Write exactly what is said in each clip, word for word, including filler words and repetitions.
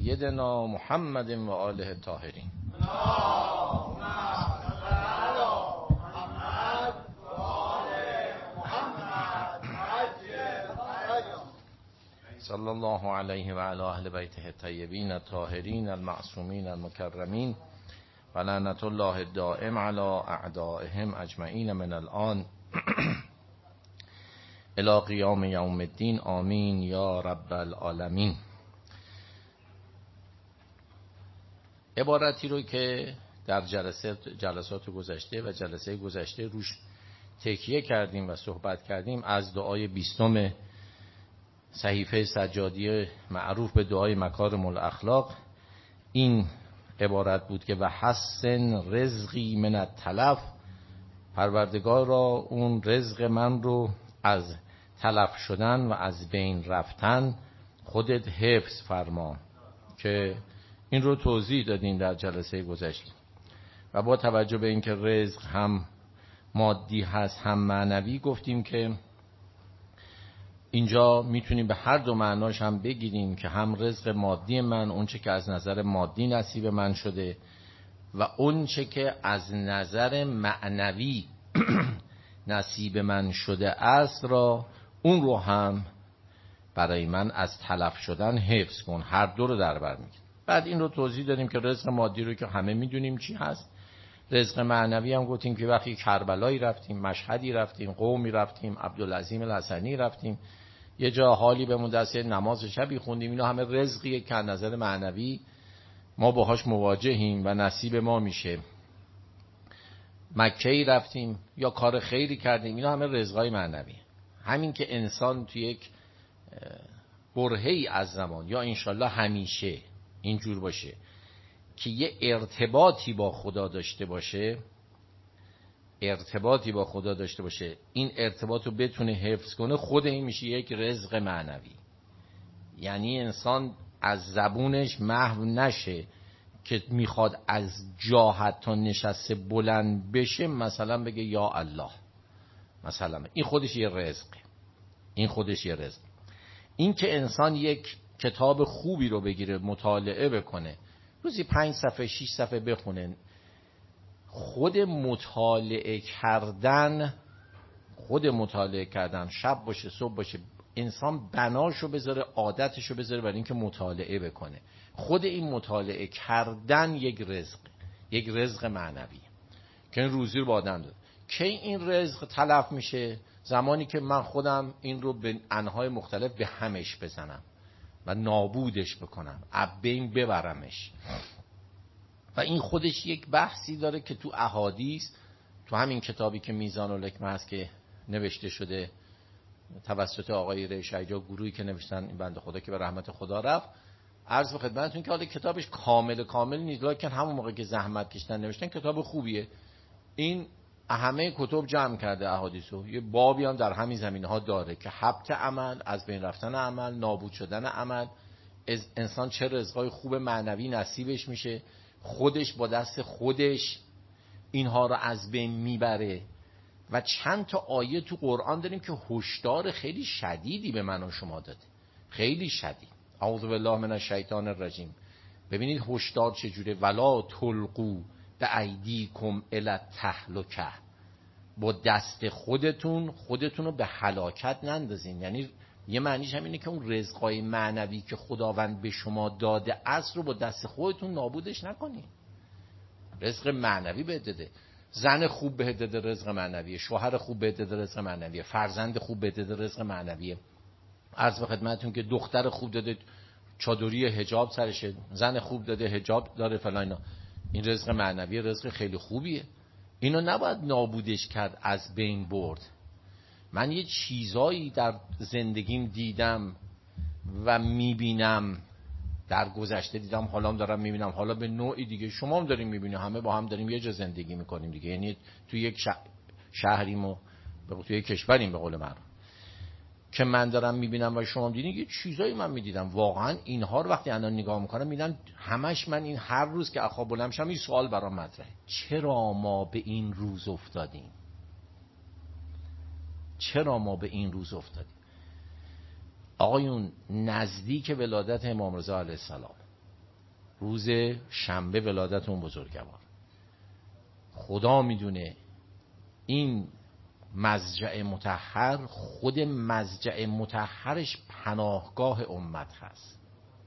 سیدنا محمد و آله الطاهرین. صلی الله علیه و علی اهل بیته الطیبین الطاهرین المعصومین المکرمین و لعنت الله الدائم علی اعدائهم اجمعین من الان الی قیام یوم الدین. آمین یا رب العالمین. عبارتی رو که در جلسات جلسات گذشته و جلسه گذشته روش تکیه کردیم و صحبت کردیم از دعای بیستم صحیفه سجادی معروف به دعای مکارم الاخلاق، این عبارت بود که و حسن رزقی من التلف، پروردگار را اون رزق من رو از تلف شدن و از بین رفتن خودت حفظ فرما، که این رو توضیح دادیم در جلسه گذشته. و با توجه به اینکه رزق هم مادی هست هم معنوی، گفتیم که اینجا میتونیم به هر دو معناش هم بگیریم که هم رزق مادی من، اون چه که از نظر مادی نصیب من شده، و اون چه که از نظر معنوی نصیب من شده است را، اون رو هم برای من از تلف شدن حفظ کن. هر دو رو در بر میگیره. بعد این رو توضیح دادیم که رزق مادی رو که همه میدونیم چی هست. رزق معنوی هم گفتیم که وقتی کربلایی رفتیم، مشهدی رفتیم، قومی رفتیم، عبدالعظیم الحسنی رفتیم، یه جا حالی بهمون دست نماز شبی خوندیم، اینا همه رزقیه که از نظر معنوی ما باهاش مواجهیم و نصیب ما میشه. مکه‌ای رفتیم یا کار خیری کردیم، اینا همه رزقای معنوی. همین که انسان توی یک برهه‌ای از زمان یا انشالله همیشه اینجور باشه که یه ارتباطی با خدا داشته باشه، ارتباطی با خدا داشته باشه، این ارتباط رو بتونه حفظ کنه، خود این میشه یک رزق معنوی. یعنی انسان از زبونش محو نشه که میخواد از جا حتی نشسته بلند بشه مثلا بگه یا الله، مثلا این خودش یه رزقه. این خودش یه رزق. این که انسان یک کتاب خوبی رو بگیره مطالعه بکنه، روزی پنج صفحه شیش صفحه بخونه، خود مطالعه کردن خود مطالعه کردن شب باشه صبح باشه، انسان بناشو بذاره، عادتشو بذاره برای اینکه مطالعه بکنه. خود این مطالعه کردن یک رزق، یک رزق معنوی که این روزی رو با آدم داد. کی این رزق تلف میشه؟ زمانی که من خودم این رو به انواع مختلف به همش بزنم و نابودش بکنم، ابین ببرمش. و این خودش یک بحثی داره که تو احادیث، تو همین کتابی که میزان الحکمه هست که نوشته شده توسط آقای ریشایجا، گروهی که نوشتن، این بنده خدا که به رحمت خدا رفت، عرض به خدمتتون که حالا کتابش کامل کامل نیست، لکن همون موقع که زحمت کشیدن نوشتن کتاب خوبیه. این همه کتب جمع کرده احادیثو، یه بابی هم در همین زمینه‌ها داره که حبط عمل، از بین رفتن عمل، نابود شدن عمل، از انسان چه رزقای خوب معنوی نصیبش میشه، خودش با دست خودش اینها رو از بین میبره. و چند تا آیه تو قرآن داریم که هشدار خیلی شدیدی به من و شما داده، خیلی شدید. اعوذ بالله من الشیطان الرجیم. ببینید هشدار چجوره: ولا تلقوا بایدیکم الی التهلکه، با دست خودتون خودتون رو به هلاکت نندازین. یعنی یه معنیش هم اینه که اون رزقای معنوی که خداوند به شما داده است رو با دست خودتون نابودش نکنین. رزق معنوی بهت داده، زن خوب بهت داده رزق معنویه، شوهر خوب بهت داده رزق معنویه، فرزند خوب بهت داده رزق معنویه. عرض به خدمتتون که دختر خوب داده، چادری حجاب سرشه، زن خوب داده حجاب داره فلان، اینا این رزق معنویه، رزق خیلی خوبیه. اینو نباید نابودش کرد، از بین برد. من یه چیزایی در زندگیم دیدم و میبینم، در گذشته دیدم، حالا هم دارم میبینم، حالا به نوعی دیگه شما هم داریم میبینیم، همه با هم داریم یه جا زندگی میکنیم دیگه، یعنی توی یک شهریم و توی یک کشوریم به قول من، که من دارم میبینم و شما هم دیدین. یه چیزایی من میدیدم واقعا اینها رو وقتی الان نگاه میکنم میبینم همش من این هر روز که اخواب بلند میشم این سوال برام مطرحه: چرا ما به این روز افتادیم؟ چرا ما به این روز افتادیم؟ آقایون، نزدیک ولادت امام رضا علیه السلام روز شنبه ولادت اون بزرگوار. خدا میدونه این مضجع مطهر، خود مضجع مطهرش پناهگاه امت هست.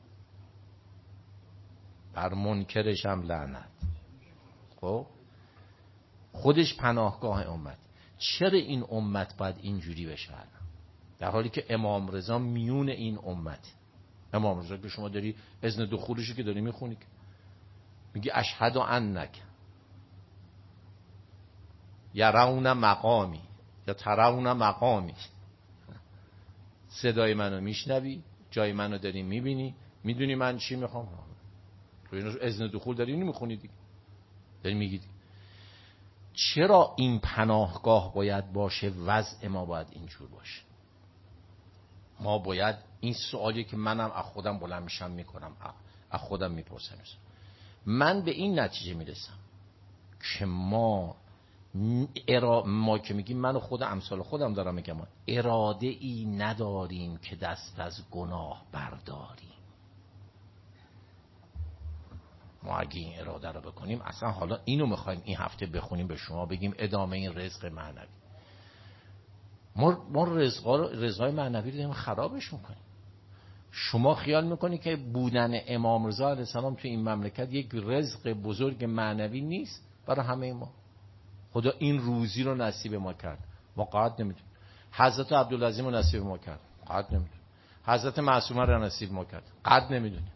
بر منکرش هم لعنت. خب خودش پناهگاه امت. چرا این امت باید اینجوری بشه؟ در حالی که امام رضا میون این امت، امام رضا که شما داری اذن دخولشی که داری میخونی، میگی اشهد انک یرون مقامی یا ترون مقامی، صدای منو میشنوی، جای منو داری میبینی، میدونی من چی میخوام. تو اینو اذن دخول داری نمیخونی دیگه، داری میگی. چرا این پناهگاه باید باشه؟ وضع ما باید اینجور باشه. ما باید این سوالی که منم از خودم بلند میشم میکنم، از خودم میپرسم، من به این نتیجه میرسم که ما ارا... ما که میگیم، من و خود امثال خودم دارم میگم، ما اراده ای نداریم که دست از گناه برداریم. ما اگه این اراده رو بکنیم، اصلا حالا اینو میخوایم این هفته بخونیم به شما بگیم ادامه این رزق معنوی، ما ما رزقا رو، رزقای معنوی رو داریم خرابش میکنیم. شما خیال میکنی که بودن امام رضا علیه السلام تو این مملکت یک رزق بزرگ معنوی نیست برای همه ما؟ خدا این روزی رو نصیب ما کرد، ما قاعد نمیدونیم. حضرت عبدالعظیم رو نصیب ما کرد، قاعد نمیدونیم. حضرت معصومه رو نصیب ما کرد، قاعد نمیدونیم.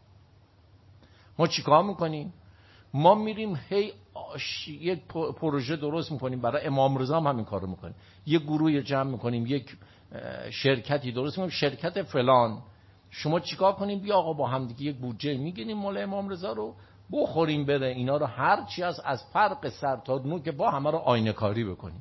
ما چیکار میکنیم؟ ما میریم هی یک پروژه درست میکنیم برای امام رضا، هم همین کارو میکنیم. یک گروه جمع میکنیم، یک شرکتی درست میکنیم، شرکت فلان. شما چیکار کنیم؟ بیا آقا با هم دیگه یک بودجه میگیریم مال امام رضا رو بخوریم بره، اینا رو هر چی از از فرق سر تا نو که با همه رو آینه کاری بکنیم.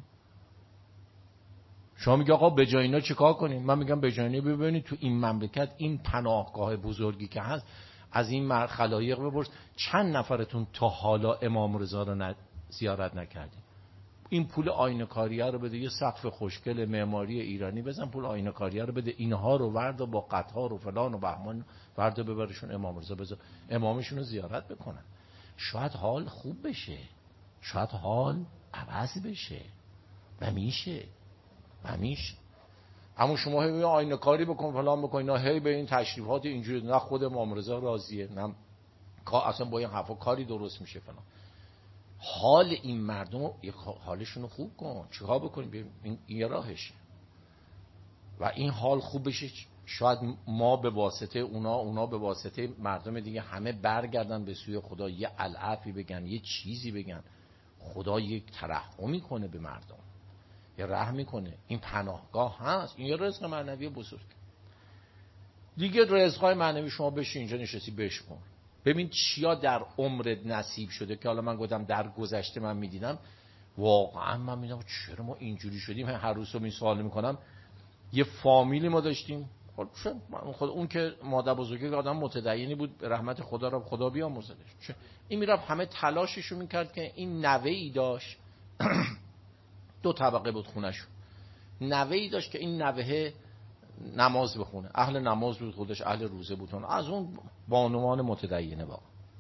شما میگه آقا به جای اینا چیکار کنیم؟ من میگم به جای اینا ببینید تو این مملکت این پناهگاه بزرگی که هست، از این خلایق بپرس چند نفرتون تا حالا امام رضا رو ن... زیارت نکردین؟ این پول آینه کاریه رو بده، یه سقف خوشگل معماری ایرانی بزن، پول آینه کاریه رو بده، اینها رو ورد با قطار و فلان و بهمان ورد ببرشون امام رضا بزن، امامشون رو زیارت بکنن. شاید حال خوب بشه، شاید حال عوض بشه. و میشه و میشه. اما شما هی آینه کاری بکن فلان بکن، اینا هی به این تشریفات اینجوری، نه خود امام رضا راضیه، نه اصلا با این حرفا کاری درست میشه فلان. حال این مردم حالشون رو خوب کن، چیکار بکنیم؟ این یه راهشه. و این حال خوب بشه، شاید ما به واسطه اونا، اونا به واسطه مردم دیگه همه برگردن به سوی خدا، یه العفی بگن، یه چیزی بگن. خدا یک ترحمی کنه به مردم، یه رحم میکنه. این پناهگاه هست، این یه رزق معنوی بزرگ. دیگه رزقای معنوی شما بشی اینجا نشستی بشمار، ببین چیا در عمرت نصیب شده که حالا من گفتم در گذشته من میدیدم، واقعا من میدم چرا ما اینجوری شدیم. هر روز رو می سوال میکنم. یه فامیلی ما داشتیم، خود اون که مادر بزرگی که آدم متدینی بود، رحمت خدا رو خدا بیامرزدش، این میرفت همه تلاششو میکرد که این نوه‌ای داشت دو طبقه بود خونه‌شون، نوه‌ای داشت که این نوه نماز بخونه، اهل نماز بود، خودش اهل روزه بود، از اون بانوان متدینه. با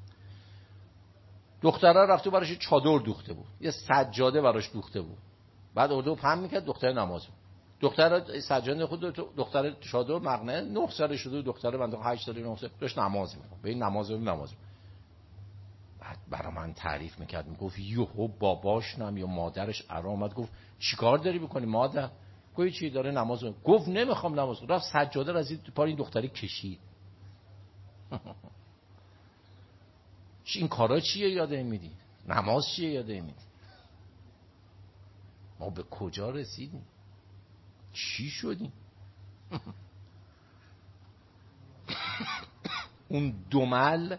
دختره رفته براش چادر دوخته بود، یه سجاده براش دوخته بود، بعد اردو پهن میکرد، دختر نماز بود. دختر سجاده خود دختر چادر مقنعه نه ساله شده، دختر بنده هشت ساله نه ساله داشت نماز میخوند، به این نماز و نماز. بعد برا من تعریف میکرد، میگفت یهو باباش نم یا مادرش ارا اومد گفت چیکار داری بکنی مادر؟ گفت چی داره نماز میخونه. گفت نمیخوام نماز. رفت سجاده رو از این پای این دختری کشید. این کارا چیه یاده میدی؟ نماز چیه یاده میدی؟ ما به کجا رسیدیم؟ چی شدیم؟ اون دمل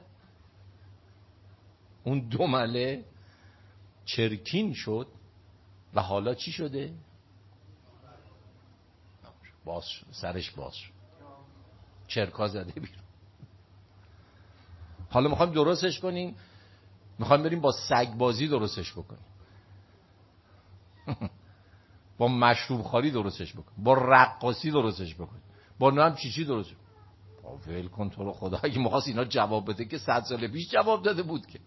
اون دمله چرکین شد و حالا چی شده؟ باز شد. سرش باز شد، چرکا زده بیرون. حالا میخوایم درستش کنیم، میخوایم بریم با سگ بازی درستش بکنیم، با مشروب خواری درستش بکنیم، با رقاصی درستش بکنیم، با نام چی چی درست. ول کن تو رو خدا، اگه می‌خواست اینا جواب بده که صد سال پیش جواب داده بود که.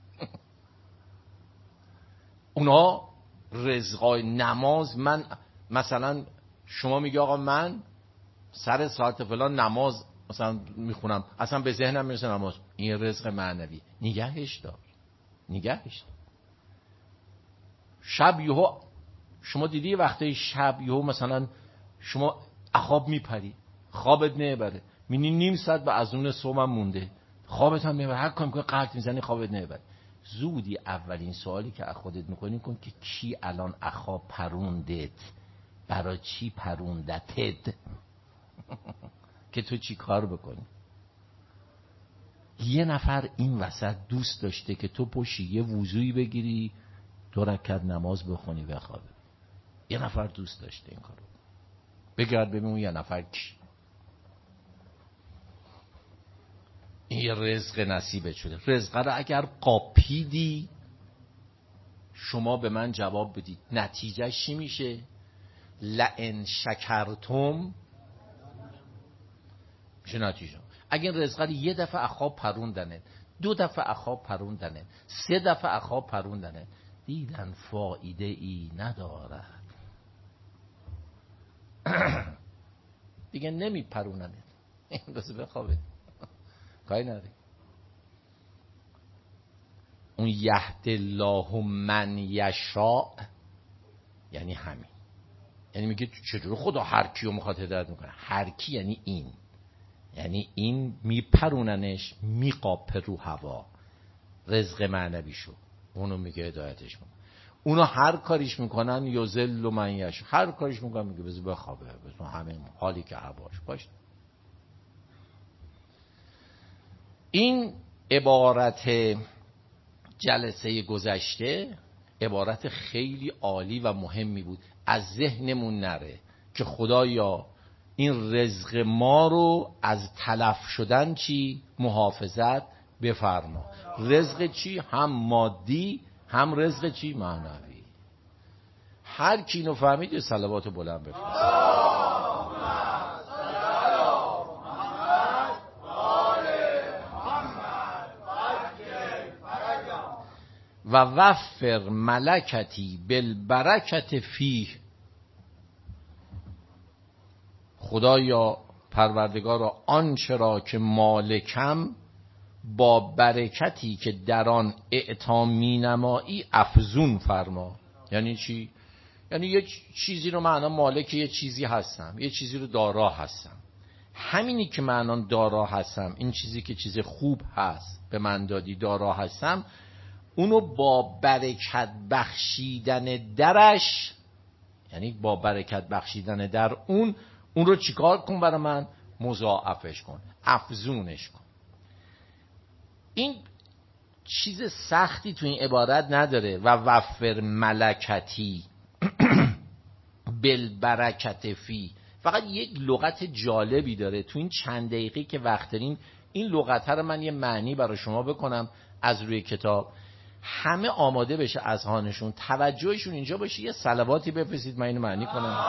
اونا رزقای نماز، من مثلا شما میگی آقا من سر ساعت فلان نماز مثلا میخونم، اصلا به ذهنم میرسه نماز، این رزق معنوی، نگهش دار نگهش دار. شب یهو شما دیدی وقتی شب یهو مثلا شما خواب میپری، خوابت نمیبره، میبینی نیم ساعت به اذان صبح مونده، خوابت هم نمیبره، هر کاری میکنی قلط میزنی خوابت نمیبره. زودی اولین سوالی که از خودت میکنی کن که کی الان اخواب پروندت، برای چی پروندتت که تو چی کار بکنی. یه نفر این وسط دوست داشته که تو پشی یه وضوعی بگیری دو رکعت نماز بخونی بخوابی. یه نفر دوست داشته این کارو. بگرد ببین اون یه نفر کی. این یه رزق نصیبت شده. رزق رو اگر قاپیدی شما به من جواب بدید نتیجه چی میشه؟ لئن شکرتم میشه نتیجه. اگر رزق رو یه دفعه اخواب پروندنه، دو دفعه اخواب پروندنه، سه دفعه اخواب پروندنه، دیدن فایده ای ندارد دیگه نمی پروننه، این بس بخوابه کاری نداره. اون یهد الله من یشاء یعنی همین، یعنی میگه چجور خدا هر کیو میخواد هدایت میکنه. هر کی یعنی این، یعنی این میپروننش میقاپه رو هوا، رزق معنویشو اونو میگه هدایتش میکنه. اونا هر کاریش میکنن یذل من یشاء، هر کاریش میکنن میگه بذار بخوابه، بذار همین حالی که هواش باشه. این عبارت جلسه گذشته عبارت خیلی عالی و مهمی بود، از ذهنمون نره که خدایا این رزق ما رو از تلف شدن چی محافظت بفرما. رزق چی؟ هم مادی هم رزق چی معنوی. هر کی اینو فهمید صلوات بلند بفرست. و وفر ملکتی بالبرکت فیه، خدایا پروردگارا آنچه را که مالکم با برکتی که در آن اعطا مینمایی افزون فرما. یعنی چی؟ یعنی یه چیزی رو من مالک یه چیزی هستم، یه چیزی رو دارا هستم، همینی که من دارا هستم، این چیزی که چیز خوب هست به من دادی دارا هستم، اونو با برکت بخشیدن درش، یعنی با برکت بخشیدن در اون، اون رو چیکار کن برای من؟ مضاعفش کن، افزونش کن. این چیز سختی تو این عبارت نداره. و وفر ملکتی بالبرکت فی، فقط یک لغت جالبی داره. تو این چند دقیقه که وقت داریم این لغت رو من یه معنی برای شما بکنم از روی کتاب، همه آماده بشه اذهانشون، توجهشون اینجا باشه. یه صلواتی بفرستید من اینو معنی کنم.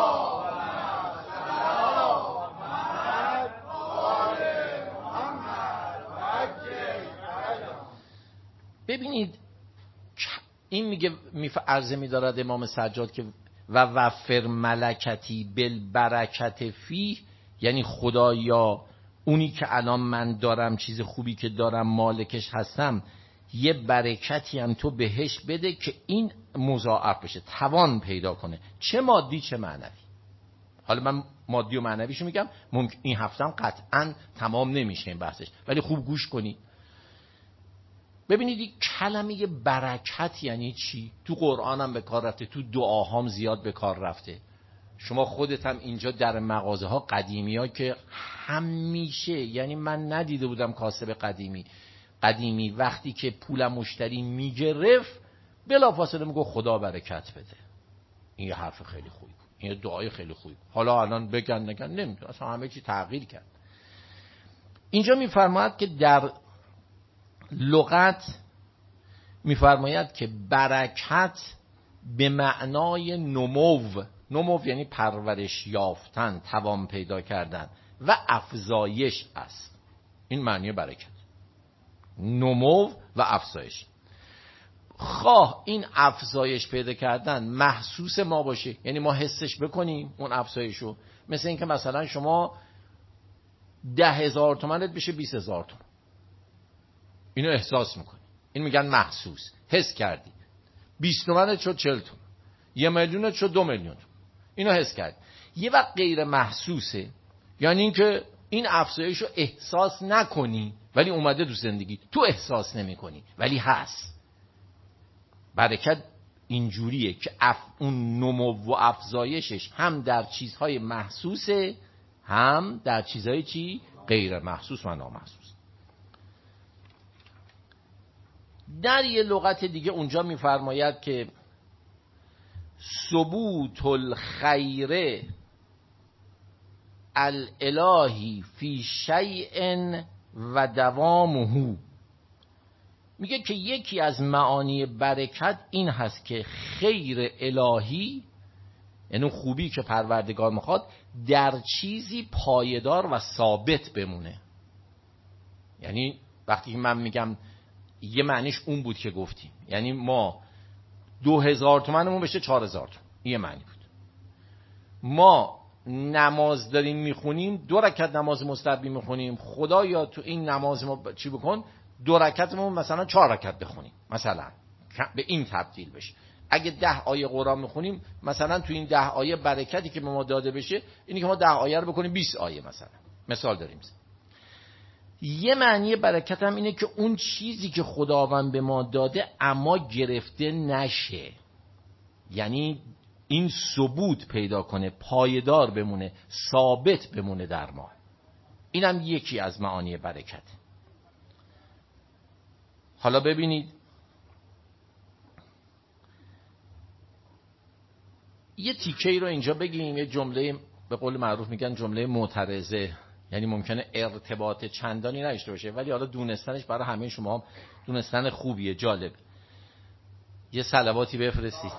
ببینید این میگه عرضه می‌دارد امام سجاد که و وفر ملکتی بالبرکت فی، یعنی خدایا اونی که الان من دارم، چیز خوبی که دارم مالکش هستم، یه برکتی هم تو بهش بده که این مضاعف بشه، توان پیدا کنه، چه مادی چه معنوی. حالا من مادی و معنویشو میگم، ممکن این هفتم قطعا تمام نمیشه این بحثش، ولی خوب گوش کنید. ببینید این کلمه برکت یعنی چی؟ تو قرآن هم به کار رفته، تو دعاهام زیاد به کار رفته. شما خودت هم اینجا در مغازه ها قدیمی ها که همیشه، یعنی من ندیده بودم کاسب قدیمی قدیمی وقتی که پول مشتری میگرفت بلافاصله میگه خدا برکت بده. این یه حرف خیلی خوبی، این یه دعای خیلی خوبی. حالا الان بگن نگن نمیدونم، اصلا همه چی تغییر کرد. اینجا میفرماید که در لغت میفرماید که برکت به معنای نمو، نمو یعنی پرورش یافتن، توان پیدا کردن، و افزایش است. این معنی برکت، نمو و افزایش. خواه این افزایش پیدا کردن محسوس ما باشه، یعنی ما حسش بکنیم اون افزایشو، مثل این که مثلا شما ده هزار تومنت بشه بیست هزار تومن، اینو احساس میکنی، این میگن محسوس، حس کردی. بیست تومنت شد چهل تومن، یه میلیونت شد دو میلیون، اینو حس کردی. یه وقت غیر محسوسه، یعنی این که این افزایشو احساس نکنی ولی اومده تو زندگی، تو احساس نمی کنی ولی هست. برکت اینجوریه که اف اون نمو و افزایشش هم در چیزهای محسوسه، هم در چیزهای چی؟ غیر محسوس و نامحسوس. در یه لغت دیگه اونجا میفرماید که ثبوت الخیر الالهی فی شیء و دوامه، میگه که یکی از معانی برکت این هست که خیر الهی، یعنی خوبی که پروردگار میخواد، در چیزی پایدار و ثابت بمونه. یعنی وقتی من میگم یه معنیش اون بود که گفتیم، یعنی ما دو هزار تومنمون بشه چهار هزار تومن، یه معنی بود. ما نماز داریم میخونیم، دو رکعت نماز مستحبی میخونیم، خدایا تو این نماز ما چی بکن، دو رکعتمون مثلا چهار رکعت بخونیم، مثلا به این تبدیل بشه. اگه ده آیه قرآن میخونیم، مثلا تو این ده آیه برکتی که به ما داده بشه اینی که ما ده آیه رو بکنیم بیست آیه، مثلا مثال داریم. یه معنی برکت هم اینه که اون چیزی که خداوند به ما داده اما گرفته نشه، یعنی این ثبوت پیدا کنه، پایدار بمونه، ثابت بمونه در ما. اینم یکی از معانی برکت. حالا ببینید یه تیکه‌ای رو اینجا بگیم، یه جمله به قول معروف میگن جمله معترضه، یعنی ممکنه ارتباط چندانی نداشته باشه ولی حالا دونستنش برای همه شما دونستن خوبیه، جالب. یه صلواتی بفرستید.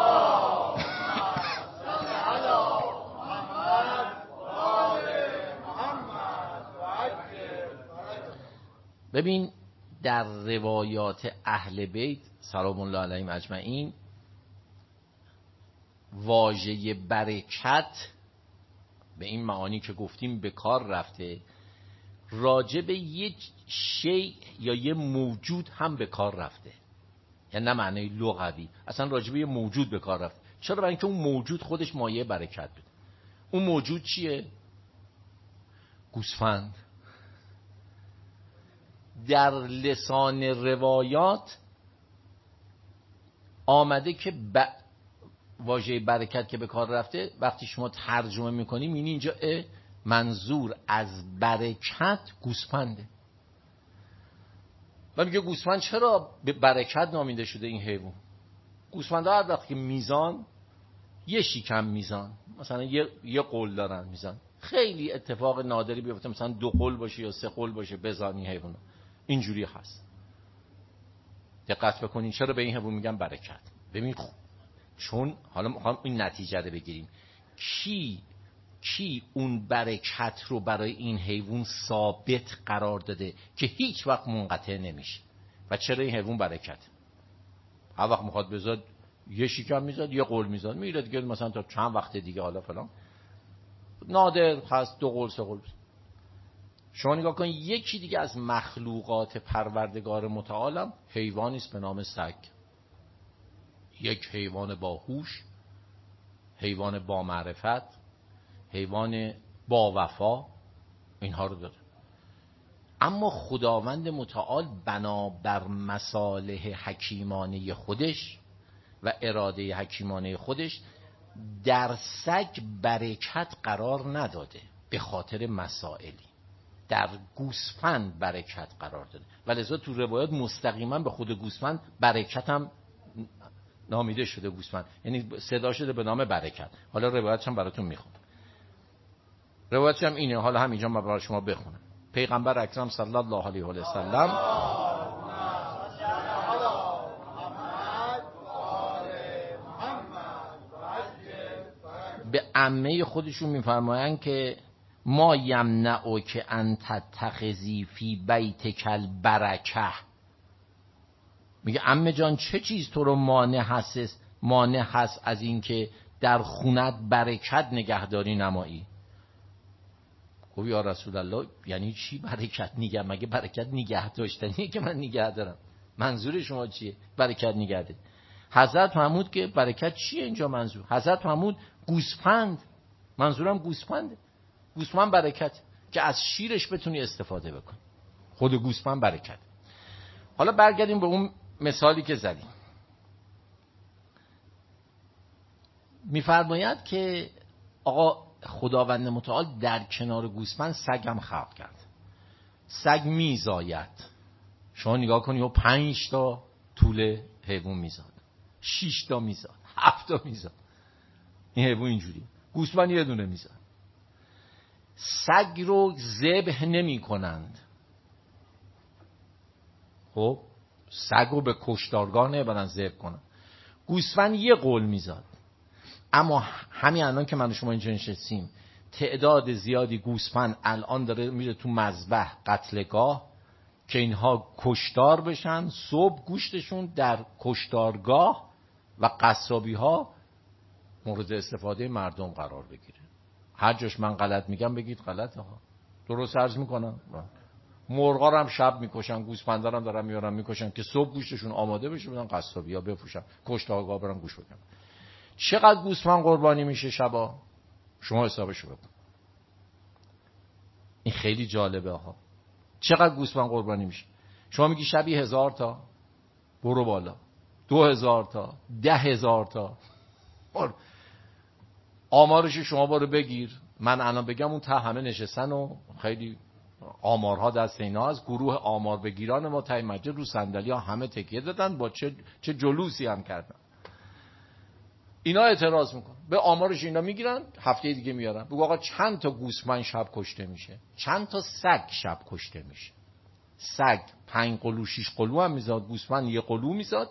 ببین در روایات اهل بیت سلام الله علیهم اجمعین واژه برکت به این معانی که گفتیم به کار رفته، راجع به یک شیء یا یه موجود هم به کار رفته، یعنی نه معنی لغوی، اصلا راجع به یه موجود به کار رفته. چرا؟ برای اینکه اون موجود خودش مایه برکت بود. اون موجود چیه؟ گوسفند. در لسان روایات آمده که ب... واژه برکت که به کار رفته وقتی شما ترجمه میکنی میبینی اینجا منظور از برکت گوسفنده. و میگه گوسفند چرا به برکت نامیده شده این حیوان؟ گوسفندها هر وقت که میزان یه شیکم میزان، مثلا یه یه قول دارن میزان، خیلی اتفاق نادری بیفته مثلا دو قول باشه یا سه قول باشه بزانی حیوان، اینجوری هست. دقت بکنین چرا به این حیوان میگن برکت. ببین خوب، چون حالا میخوام این نتیجه رو بگیریم، کی کی اون برکت رو برای این حیوان ثابت قرار داده که هیچ وقت منقطع نمیشه. و چرا این حیوان برکت؟ هر وقت میخواد بزاد یه شیکم میزاد، یه قول میزاد، میره دیگه مثلا تا چند وقت دیگه حالا فلان، نادر هست دو قول سه قول. شما نگاه کن یکی دیگه از مخلوقات پروردگار متعالم حیوانی است به نام سگ. یک حیوان باهوش، حیوان با معرفت، حیوان با وفا، اینها رو داره. اما خداوند متعال بنابر مصالح حکیمانه خودش و اراده حکیمانه خودش در سگ برکت قرار نداده به خاطر مسائلی، در گوسفند برکت قرار داده. ولذا تو روایات مستقیما به خود گوسفند برکت هم نامیده شده، گوسفند یعنی صدا شده به نام برکت. حالا روایتش هم براتون میخونم. روایتش هم اینه، حالا همینجا من برای شما بخونم. پیغمبر اکرم صلی الله علیه و سلم به عمه خودشون میفرمایند که ما یمنعک ان تتخذی فی بیتک البرکه. میگه عمه جان چه چیز تو رو مانع هست مانع هست از این که در خونت برکت نگهداری نمایی؟ گفت یا رسول الله یعنی چی برکت نگه؟ مگه برکت نگه داشتنیه که من نگه دارم؟ منظور شما چیه برکت نگه داری؟ حضرت فرمود که برکت چیه اینجا منظور؟ حضرت فرمود گوسفند، منظورم گوسفنده. گوسفند برکت که از شیرش بتونی استفاده بکنی، خود گوسفند برکت. حالا برگردیم به اون مثالی که زدیم. میفرماید که آقا خداوند متعال در کنار گوسفند سگ هم خلق کرد. سگ میزاید، شما نگاه کنی و پنج تا طول حیوان میزاد، شش تا میزاد، هفت تا میزاد. این حیوان اینجوری. گوسفند یه دونه میزاد. سگ رو ذبح نمی کنند. خب سگ رو به کشتارگاه نبرن ذبح کنن. گوسفند یه قول میزاد. اما همین الان که من و شما اینجا نشستیم، تعداد زیادی گوسفند الان داره میره تو مذبح قتلگاه که اینها کشتار بشن، صبح گوشتشون در کشتارگاه و قصابی ها مورد استفاده مردم قرار بگیره. هر جاش من غلط میگم بگید غلطه ها، درست عرض میکنم. مرغا رو هم شب میکشن، گوسفندا رو هم دارن میارن میکشن که صبح گوشتشون آماده بشه بدن قصابی ها بفروشن، کشتارگاه برن گوش بکنن. چقدر گوسفند قربانی میشه شبا؟ شما حسابشو بکن. این خیلی جالبه ها. چقدر گوسفند قربانی میشه؟ شما میگی شبی هزار تا، برو بالا دو هزار تا، ده هزار تا. آمارش شما برو بگیر. من الان بگم اون ته همه نشستن و خیلی آمارها دست اینا از گروه آمار بگیران ما ته مسجد رو صندلی ها همه تکیه دادن، با چه چه جلوسی هم کردن. اینا اعتراض میکنن به آمارش، اینا میگیرن هفته دیگه میارن. بگو آقا چند تا گوسفند شب کشته میشه؟ چند تا سگ شب کشته میشه؟ سگ پنج قلو شش قلو هم میزاد، گوسفند یه قلو میزاد.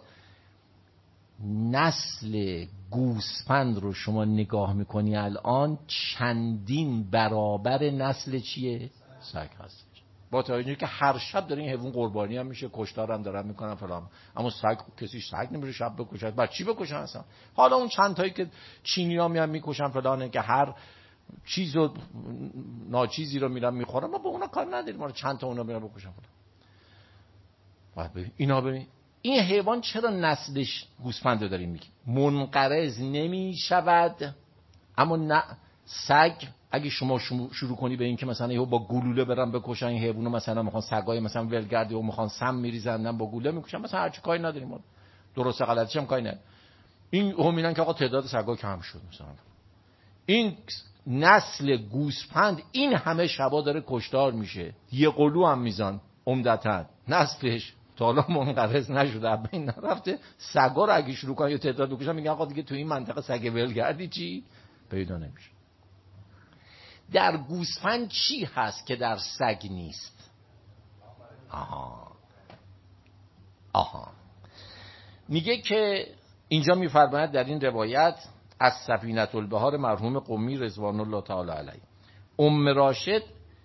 نسل گوسفند رو شما نگاه میکنی الان چندین برابر نسل چیه؟ سگ هست. با توجه که هر شب داره این حیوان قربانی هم میشه، کشتار هم دارن میکنن فلان، اما سگ کسی سگ نمیره شب بکشه. بعد چی بکشن اصلا؟ حالا اون چند تایی که چینی‌ها میان میکشن فلانه که هر چیزو ناچیزی رو میرن میخورن، ما به اونا کار نداریم، ما چند تا اونا میرن بکشن فلان. بعد ببین اینا، ببین این حیوان چرا نسلش گوسفند رو داریم میگیم منقرض نمیشود. اما نه سگ اگه شما شروع کنی به این که مثلا یهو با گلوله برن بکشن این حیوانو، مثلا میخوان سگای مثلا ولگردی و میخوان سم میریزن با گلوله میکشن، مثلا هرچی کاری نداریم ما، درست غلطش هم کاری نداریم. این همینن که آقا تعداد سگا کم شد مثلا. این نسل گوسفند این همه شبا داره کشتار میشه، یه قلو هم میزن عمدتاً، نسلش تا حالا منقرض نشده. این نرفته سگا رو اگه شروع کنن یا تعداد بکشن، میگن آقا دیگه تو این منطقه سگ ولگردی چی پیدا نمیشه. در گوسفند چی هست که در سگ نیست؟ آها آها میگه که اینجا میفرماید در این روایت از سفینة البحار مرحوم قمی رضوان الله تعالی علیه، ام راشد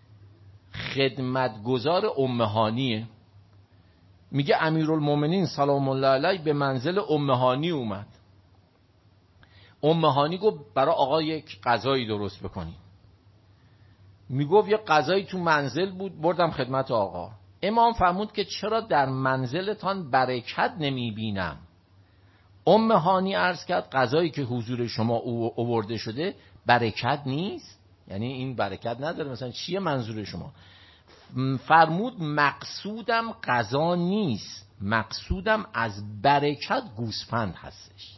خدمتگزار ام هانیه. میگه امیرالمومنین سلام الله علیه به منزل ام هانی اومد. ام هانی گفت برای آقا یک غذایی درست بکنی. میگفت یه غذایی تو منزل بود، بردم خدمت آقا. امام فرمود که چرا در منزلتان برکت نمیبینم؟ ام هانی عرض کرد غذایی که حضور شما او آورده شده برکت نیست؟ یعنی این برکت نداره؟ مثلا چیه منظور شما؟ فرمود مقصودم غذا نیست، مقصودم از برکت گوسفند هستش.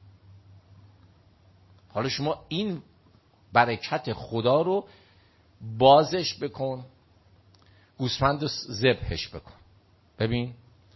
حالا شما این برکت خدا رو بازش بکن، گوسفند رو ذبحش بکن، ببین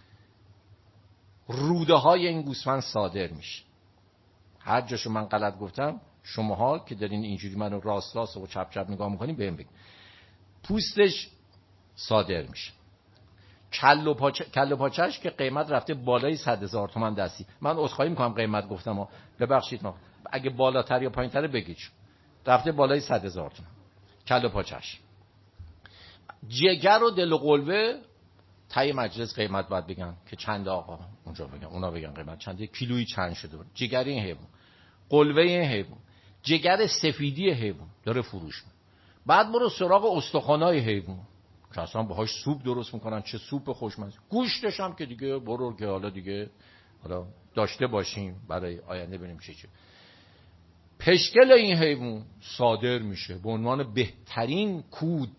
روده های این گوسفند صادر میشه. هر جاشو من غلط گفتم شماها که دارین اینجوری منو راست راست و چپ چپ نگاه میکنین بهم بگید. پوستش صادر میشه، کل و پاچه، کل و پاچهش که قیمت رفته بالای صد هزار تومان دستی. من عذرخواهی میکنم قیمت گفتم ها، ببخشید، ما اگه بالاتر یا پایینتر بگید، رفته بالای صد هزار تومان. کله پاچش. جگر و دل و قلبه تای مجلس قیمت باید بگن که چند آقا اونجا بگن، اونا بگن قیمت چنده، کیلویی چند شده. جگر این حیوان، قلبه این حیوان، جگر سفیدی حیوان داره فروش. بعد برو سراغ استخوانای حیوان که اصلا باهاش سوپ درست میکنن، چه سوپ خوشمزه. گوشتش هم که دیگه برو که حالا دیگه حالا داشته باشیم برای آینده ببینیم چه چه. پشکل این حیوان صادر میشه به عنوان بهترین کود،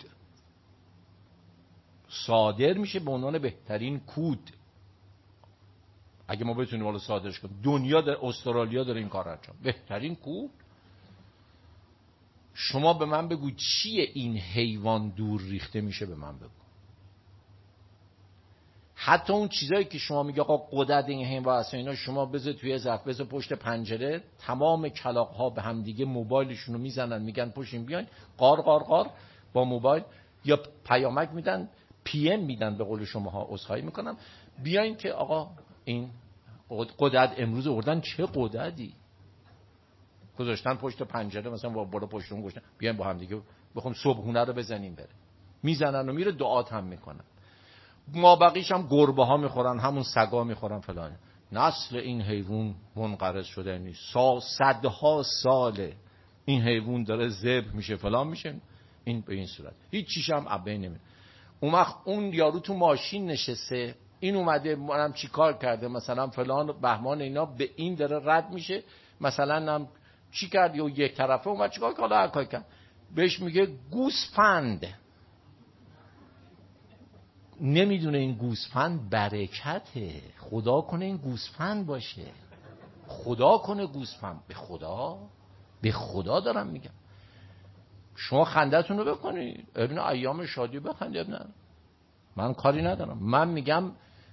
صادر میشه به عنوان بهترین کود. اگه ما بتونیم حالا صادرش کنیم، دنیا در استرالیا داره این کار انجام، بهترین کود. شما به من بگو چیه این حیوان دور ریخته میشه، به من بگو. حتی اون چیزایی که شما میگه آقا قدرت این حیوان اصلا اینا، شما بذار توی ظرف، بذار پشت پنجره، تمام کلاغ‌ها به هم دیگه موبایلشون رو میزنن، میگن پشتین بیاین، قار قار قار با موبایل، یا پیامک میدن، پی ام میدن به قول شماها، عذرخواهی میکنم، بیاین که آقا این قدرت امروز آوردن. چه قدرتی گذاشتن پشت پنجره، مثلا با بالا پشت اون گذاشتن، بیاین با هم دیگه بخوام صبحونه رو بزنیم بره. میزنن و میره، دعات هم میکنن. ما بقیش هم گربه ها میخورن، همون سگا میخورن فلان. نسل این حیوان منقرض شده نیست، سا صدها ساله این حیوان داره ذبح میشه فلان میشه، این به این صورت هیچ چیش هم عبه نمیره. اون وقت اون یارو تو ماشین نشسته، این اومده منم چی کار کرده مثلا فلان بهمان اینا، به این داره رد میشه، مثلا هم چی کرد، یا یک طرفه اومد چیکار کرد، هر کاری کرد، بهش میگه گوسفند. نمیدونه این گوسفند برکته، خدا کنه این گوسفند باشه، خدا کنه گوسفند. به خدا، به خدا دارم میگم. شما خندتون رو بکنید، ابن ایام شادی بخندید، ابن من کاری ندارم. من میگم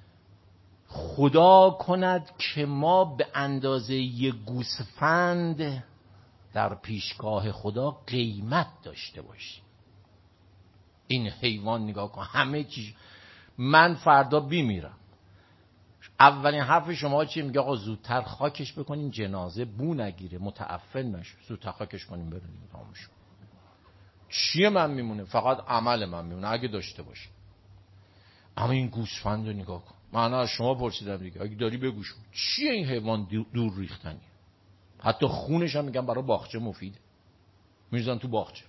خدا کند که ما به اندازه یه گوسفند در پیشگاه خدا قیمت داشته باشیم. این حیوان نگاه کن، همه چیز. من فردا بیمیرم، اولین حرف شما چیه؟ میگه آقا زودتر خاکش بکنین، جنازه بو نگیره، متعفن نشه، زودتر خاکش کنین بریم تمامش. چیه من میمونه؟ فقط عمل من میمونه اگه داشته باشه. اما این گوسفند رو نگاه کن. من از شما پرسیدم دیگه، اگه داری بگوش چیه این حیوان دور ریختنی؟ حتی خونش هم میگن برای باغچه مفیده، میریزن تو باغچه.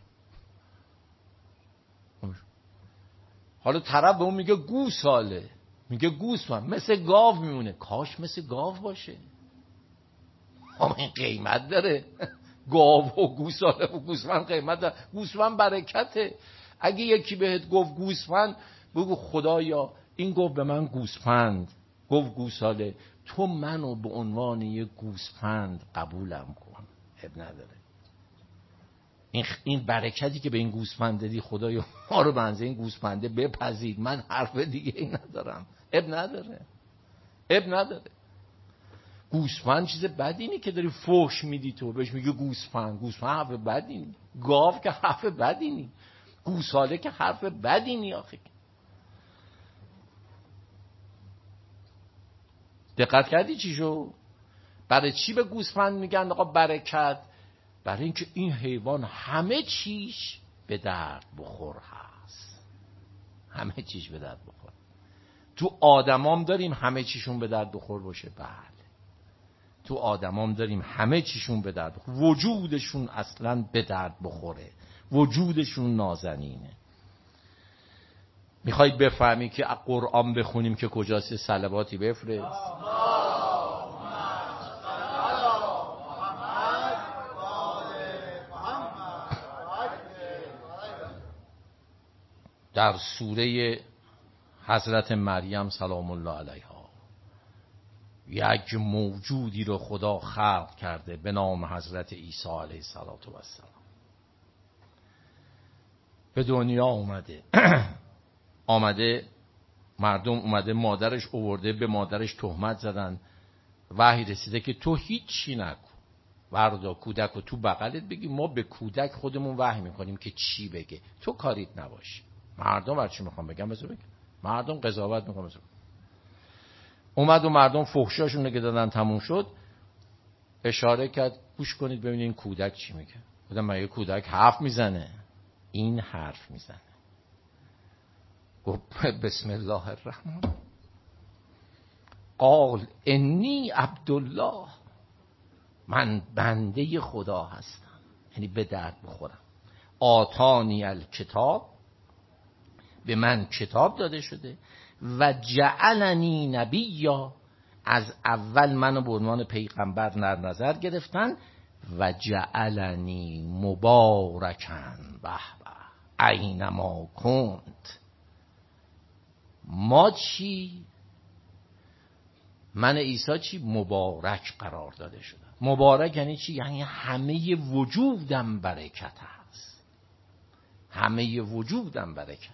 حالا طرف به اون میگه گوساله، میگه گوسفند، مثل گاو میمونه. کاش مثل گاو باشه، اما این قیمت داره. گاو و گوساله و گوسفند قیمت داره. گوسفند برکته. اگه یکی بهت گفت گوسفند، بگو خدایا این گفت به من گوسفند، گفت گوساله، تو منو به عنوان یه گوسفند قبولم کن، اب نداره. این این برکتی که به این گوسفند دادی، خدایا ما رو بنزه این گوسفنده بپذیر. من حرف دیگه ای ندارم، اب نداره، اب نداره. گوسفند چیز بدی نی که داری فحش میدی، تو بهش میگه گوسفند. گوسفند حرف بدی نی. گاو که حرف بدی نی. گوساله که حرف بدی نی. آخه دقت کردی چی شو؟ برای چی به گوسفند میگن آقا برکت؟ برای اینکه این حیوان همه چیش به درد بخور هست، همه چیش به درد بخور. تو آدمام داریم همه چیشون به درد بخور باشه؟ بله، تو آدمام داریم همه چیشون به درد بخور، وجودشون اصلا به درد بخوره، وجودشون نازنینه. میخواید بفهمی که قرآن بخونیم که کجاست؟ صلواتی بفرست. در سوره حضرت مریم سلام الله علیها، یک موجودی رو خدا خلق کرده به نام حضرت عیسی علیه السلام. به دنیا اومده آمده مردم اومده، مادرش آورده، به مادرش تهمت زدن. وحی رسیده که تو هیچی نکن، وردا کودک رو تو بغلت بگی، ما به کودک خودمون وحی میکنیم که چی بگه، تو کاریت نباش. مردم هر چی میخوام بگم بذار بگم، مردم قضاوت میکنم بذار. اومد و مردم فحشاشون نگه دادن، تموم شد. اشاره کرد گوش کنید ببینید این کودک چی میگه. گفتم مگه کودک حرف میزنه؟ این حرف میزنه. گفت بسم الله الرحمن. قال انی عبدالله، من بنده خدا هستم، یعنی به درد بخورم. آتانی الکتاب، به من کتاب داده شده. و جعلنی نبیا، از اول منو به عنوان پیغمبر در نظر گرفتن. و جعلنی مبارکن به به اینما کنت. ما چی؟ من عیسی چی؟ مبارک قرار داده شدم. مبارک یعنی چی؟ یعنی همه وجودم برکت هست، همه وجودم برکت.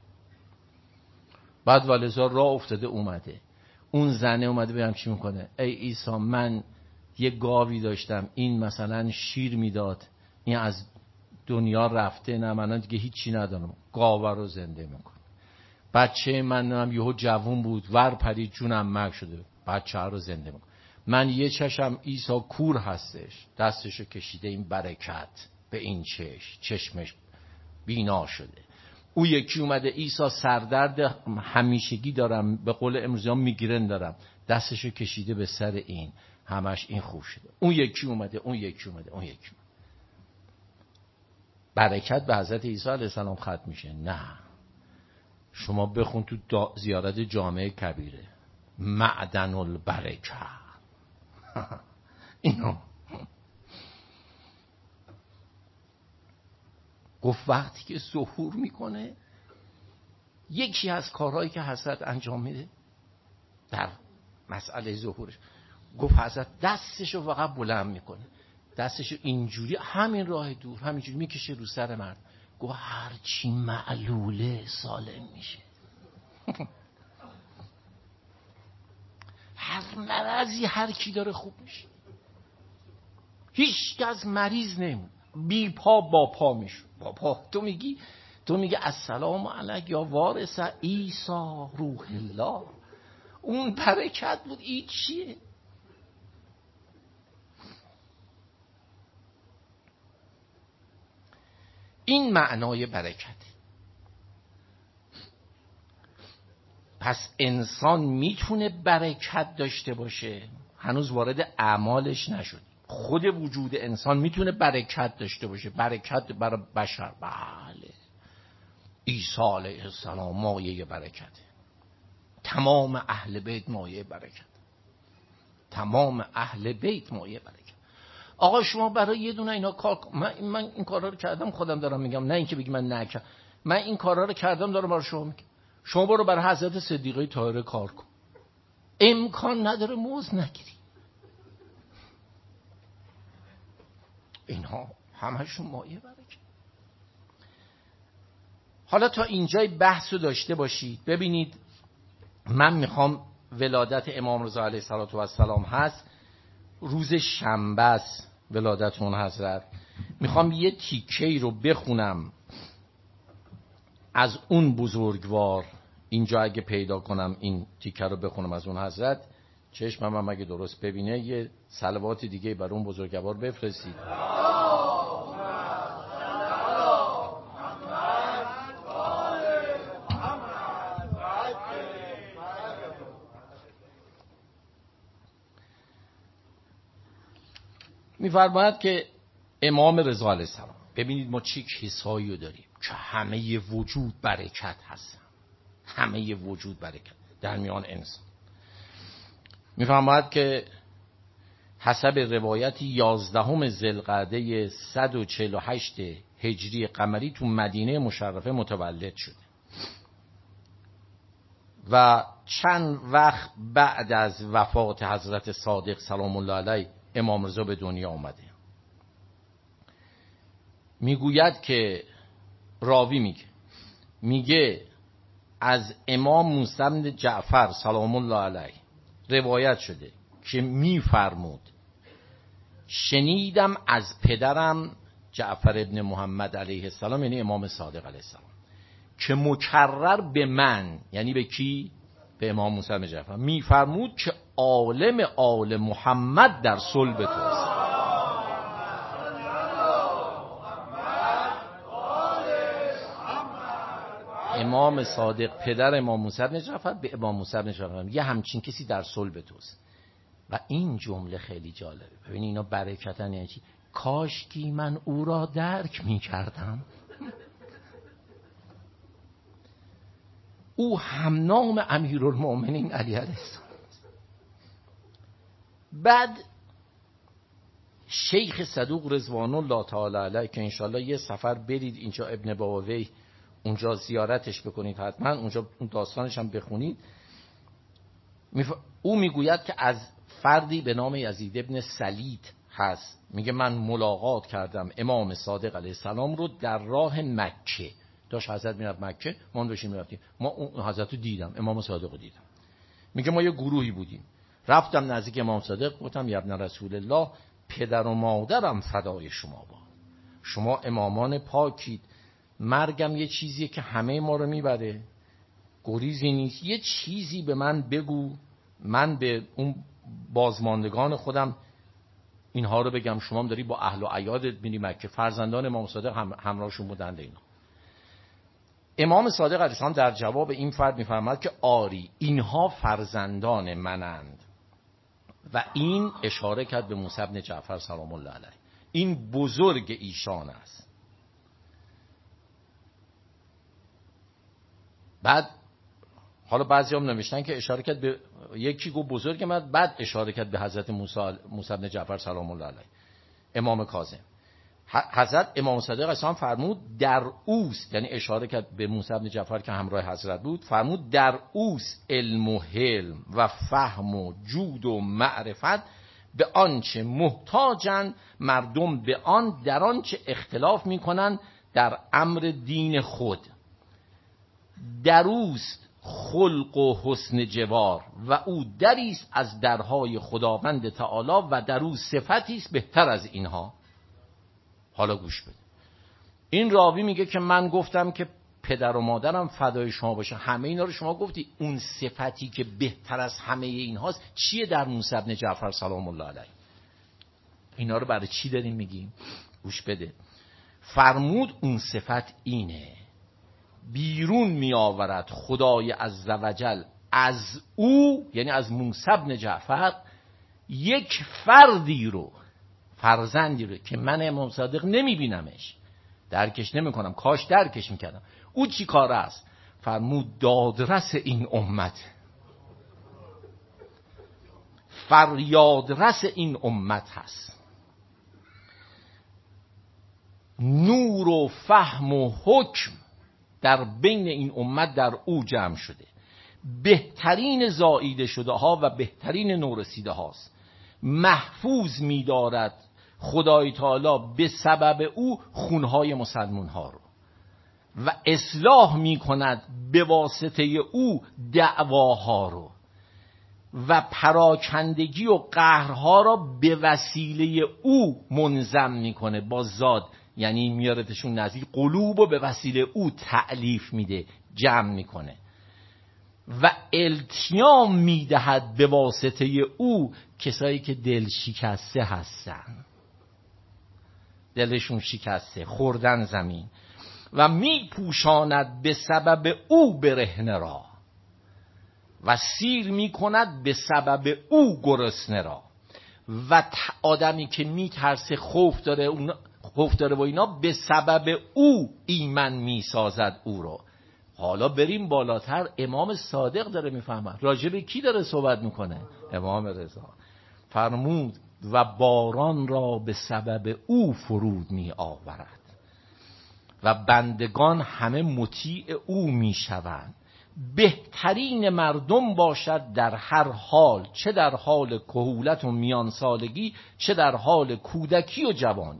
بعد ولذا راه افتاده اومده، اون زنه اومده بگم چی میکنه؟ ای عیسی، من یه گاوی داشتم، این مثلا شیر میداد، این از دنیا رفته، نه من دیگه هیچی ندارم، گاوه رو زنده میکنه. بچه من هم یهو جوون بود، ور پرید، جونم مرگ شده، بچه رو زنده میکنه. من یه چشم عیسی کور هستش، دستشو کشیده، این برکت به این چشم، چشمش بینا شده. او یکی اومده، عیسی سردرد همیشگی دارم، به قول امروزی ها میگرن دارم، دستشو کشیده به سر این، همش این خوب شده. اون یکی اومده، اون یکی اومده، اون یکی اومده. برکت به حضرت عیسی علیه السلام ختم میشه؟ نه. شما بخون تو زیارت جامع کبیره، معدن البرکه اینو گفت. وقتی که ظهور میکنه، یکی از کارهایی که حضرت انجام میده در مسئله ظهورش، گفت حضرت دستشو فقط بلند میکنه، دستشو اینجوری، همین راه دور همینجوری میکشه رو سر مرد. گفت هرچی معلوله سالم میشه. هر مرضی هر کی داره خوب میشه. هیچ کس مریض نمون، بی پا با پا میشه. با پا تو میگی تو میگی السلام علیک یا وارث عیسی روح الله. اون برکت بود. این چیه؟ این معنای برکت. پس انسان میتونه برکت داشته باشه، هنوز وارد اعمالش نشد. خود وجود انسان میتونه برکت داشته باشه، برکت برای بشر. بله، عیسی علیه السلام مایه برکته، تمام اهل بیت مایه برکت، تمام اهل بیت مایه برکت. آقا شما برای یه دونه اینا کار، من, من این کارا رو کردم، خودم دارم میگم، نه اینکه بگی من نکردم، من این کارا رو کردم دارم برای شما میگم. شما برو برای حضرت صدیقه طاهره کار کن، امکان نداره موز نگیری. اینها همشون مایه برکت. حالا تا اینجای بحث رو داشته باشید. ببینید، من میخوام، ولادت امام رضا علیه السلام هست، روز شنبه است ولادت اون حضرت. میخوام یه تیکه‌ای رو بخونم از اون بزرگوار. اینجا اگه پیدا کنم این تیکه رو بخونم از اون حضرت، چشمم هم اگه درست ببینه یه صلوات دیگه بر اون بزرگوار بفرستید. می‌فرماید که امام رضا علیه السلام، ببینید ما چه کسایی رو داریم که همه وجود برکت هستن، همه وجود برکت در میان انسان. می‌فرماید که حسب روایتی یازدهم ذوالقعده صد و چهل و هشت هجری قمری تو مدینه مشرفه متولد شده و چند وقت بعد از وفات حضرت صادق سلام الله علیه امام رضا به دنیا آمده. میگوید که راوی میگه میگه از امام موسی بن جعفر سلام الله علیه روایت شده که میفرمود شنیدم از پدرم جعفر ابن محمد علیه السلام، یعنی امام صادق علیه السلام، که مکرر به من، یعنی به کی؟ به امام موسی بن جعفر، میفرمود که عالم آل محمد در صلب توست. امام صادق پدر امام موسی بن جعفر به امام موسی بن جعفر یه همچین کسی در صلب توست. و این جمله خیلی جالبه. ببین اینا برکتن یعنی چی؟ کاش کی من او را درک می کردم. او هم نام امیرالمؤمنین علی علیه السلام. بعد شیخ صدوق رضوان الله تعالی علیه که انشالله یه سفر برید اینجا ابن بابوی اونجا زیارتش بکنید، حتما اونجا اون داستانش هم بخونید. او میگوید که از فردی به نام یزید ابن سلیط هست، میگه من ملاقات کردم امام صادق علیه السلام رو در راه مکه. داشت حضرت میرفت مکه، ما هم داشتیم میرفتیم، ما اون حضرت رو دیدم، امام صادق رو دیدم. میگه ما یه گروهی بودیم، رفتم نزدیک امام صادق، گفتم یا ابن رسول الله، پدر و مادرم فدای شما با، شما امامان پاکید، مرگم یه چیزیه که همه ما رو میبره، گریزی نیست، یه چیزی به من بگو من به اون بازماندگان خودم اینها رو بگم، شما هم داری با اهل و عیادت میری مکه، فرزندان امام صادق هم همراهشون بودند. اینا امام صادق علیه السلام در جواب این فرد میفرماد که آری اینها فرزندان منند. و این اشاره کرد به موسی بن جعفر سلام الله علیه، این بزرگ ایشان است. بعد حالا بعضی هم نوشتن که اشاره کرد به یکی گو بزرگ من، بعد اشاره کرد به حضرت موسی موسی بن جعفر سلام الله علیه امام کاظم. حضرت امام صادق علیه السلام فرمود در اوست، یعنی اشاره کرد به موسی بن جعفر که همراه حضرت بود، فرمود در اوست علم و حلم و فهم و جود و معرفت، به آنچه محتاجند مردم به آن، در آنچه اختلاف میکنند در امر دین خود. در اوست خلق و حسن جوار و او دریست از درهای خداوند تعالی و در او صفتیست بهتر از اینها. حالا گوش بده، این راوی میگه که من گفتم که پدر و مادرم فدای شما باشه، همه اینا رو شما گفتی، اون صفتی که بهتر از همه اینهاست چیه در موسی بن جعفر سلام الله علیه؟ اینا رو برای چی داریم میگیم؟ گوش بده. فرمود اون صفت اینه، بیرون می آورد خدای عزوجل از او، یعنی از موسی بن جعفر، یک فردی رو، فرزندی رو که من امام صادق نمی بینمش، درکش نمی کنم، کاش درکش می کردم. او چی کار است؟ فرمود دادرس این امت، فریادرس این امت هست. نور و فهم و حکم در بین این امت در او جمع شده، بهترین زائیده شده ها و بهترین نورسیده هاست. محفوظ می دارد خدای تعالی به سبب او خونهای مسلمان ها رو و اصلاح می کند به واسطه او دعواها رو و پراکندگی و قهرها را به وسیله او منظم میکنه با زاد، یعنی میاردشون نزدیک، قلوب رو به وسیله او تألیف میده، جمع میکنه و التیام میدهد به واسطه او کسایی که دل شکسته هستن، دلشون شکسته، خوردن زمین، و میپوشاند به سبب او برهنه را و سیر میکند به سبب او گرسنه را. و آدمی که میترسه، خوف داره اون خوف داره و اینا، به سبب او ایمن میسازد او رو. حالا بریم بالاتر، امام صادق داره میفهمه راجع به کی داره صحبت میکنه؟ امام رضا. فرمود و باران را به سبب او فرود می آورد و بندگان همه مطیع او می شوند. بهترین مردم باشد در هر حال، چه در حال کهولت و میان سالگی، چه در حال کودکی و جوانی.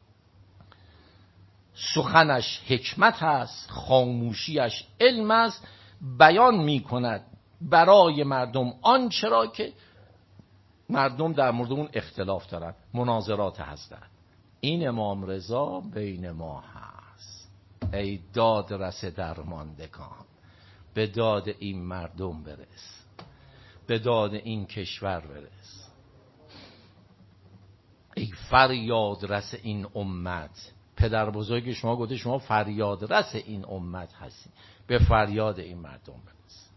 سخنش حکمت است، خاموشیش علم است، بیان می کند برای مردم آنچه را که مردم در مورد اون اختلاف دارن، مناظرات هستن. این امام رضا بین ما هست. ای داد رس درماندگان، به داد این مردم برس، به داد این کشور برس. ای فریاد رس این امت، پدر بزرگ شما گفته شما فریاد رس این امت هستین، به فریاد این مردم برس.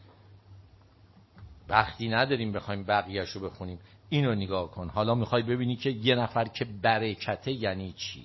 وقتی نداریم بخوایم بقیه‌شو بخونیم. اینو نگاه کن. حالا میخوای ببینی که یه نفر که برکته یعنی چی.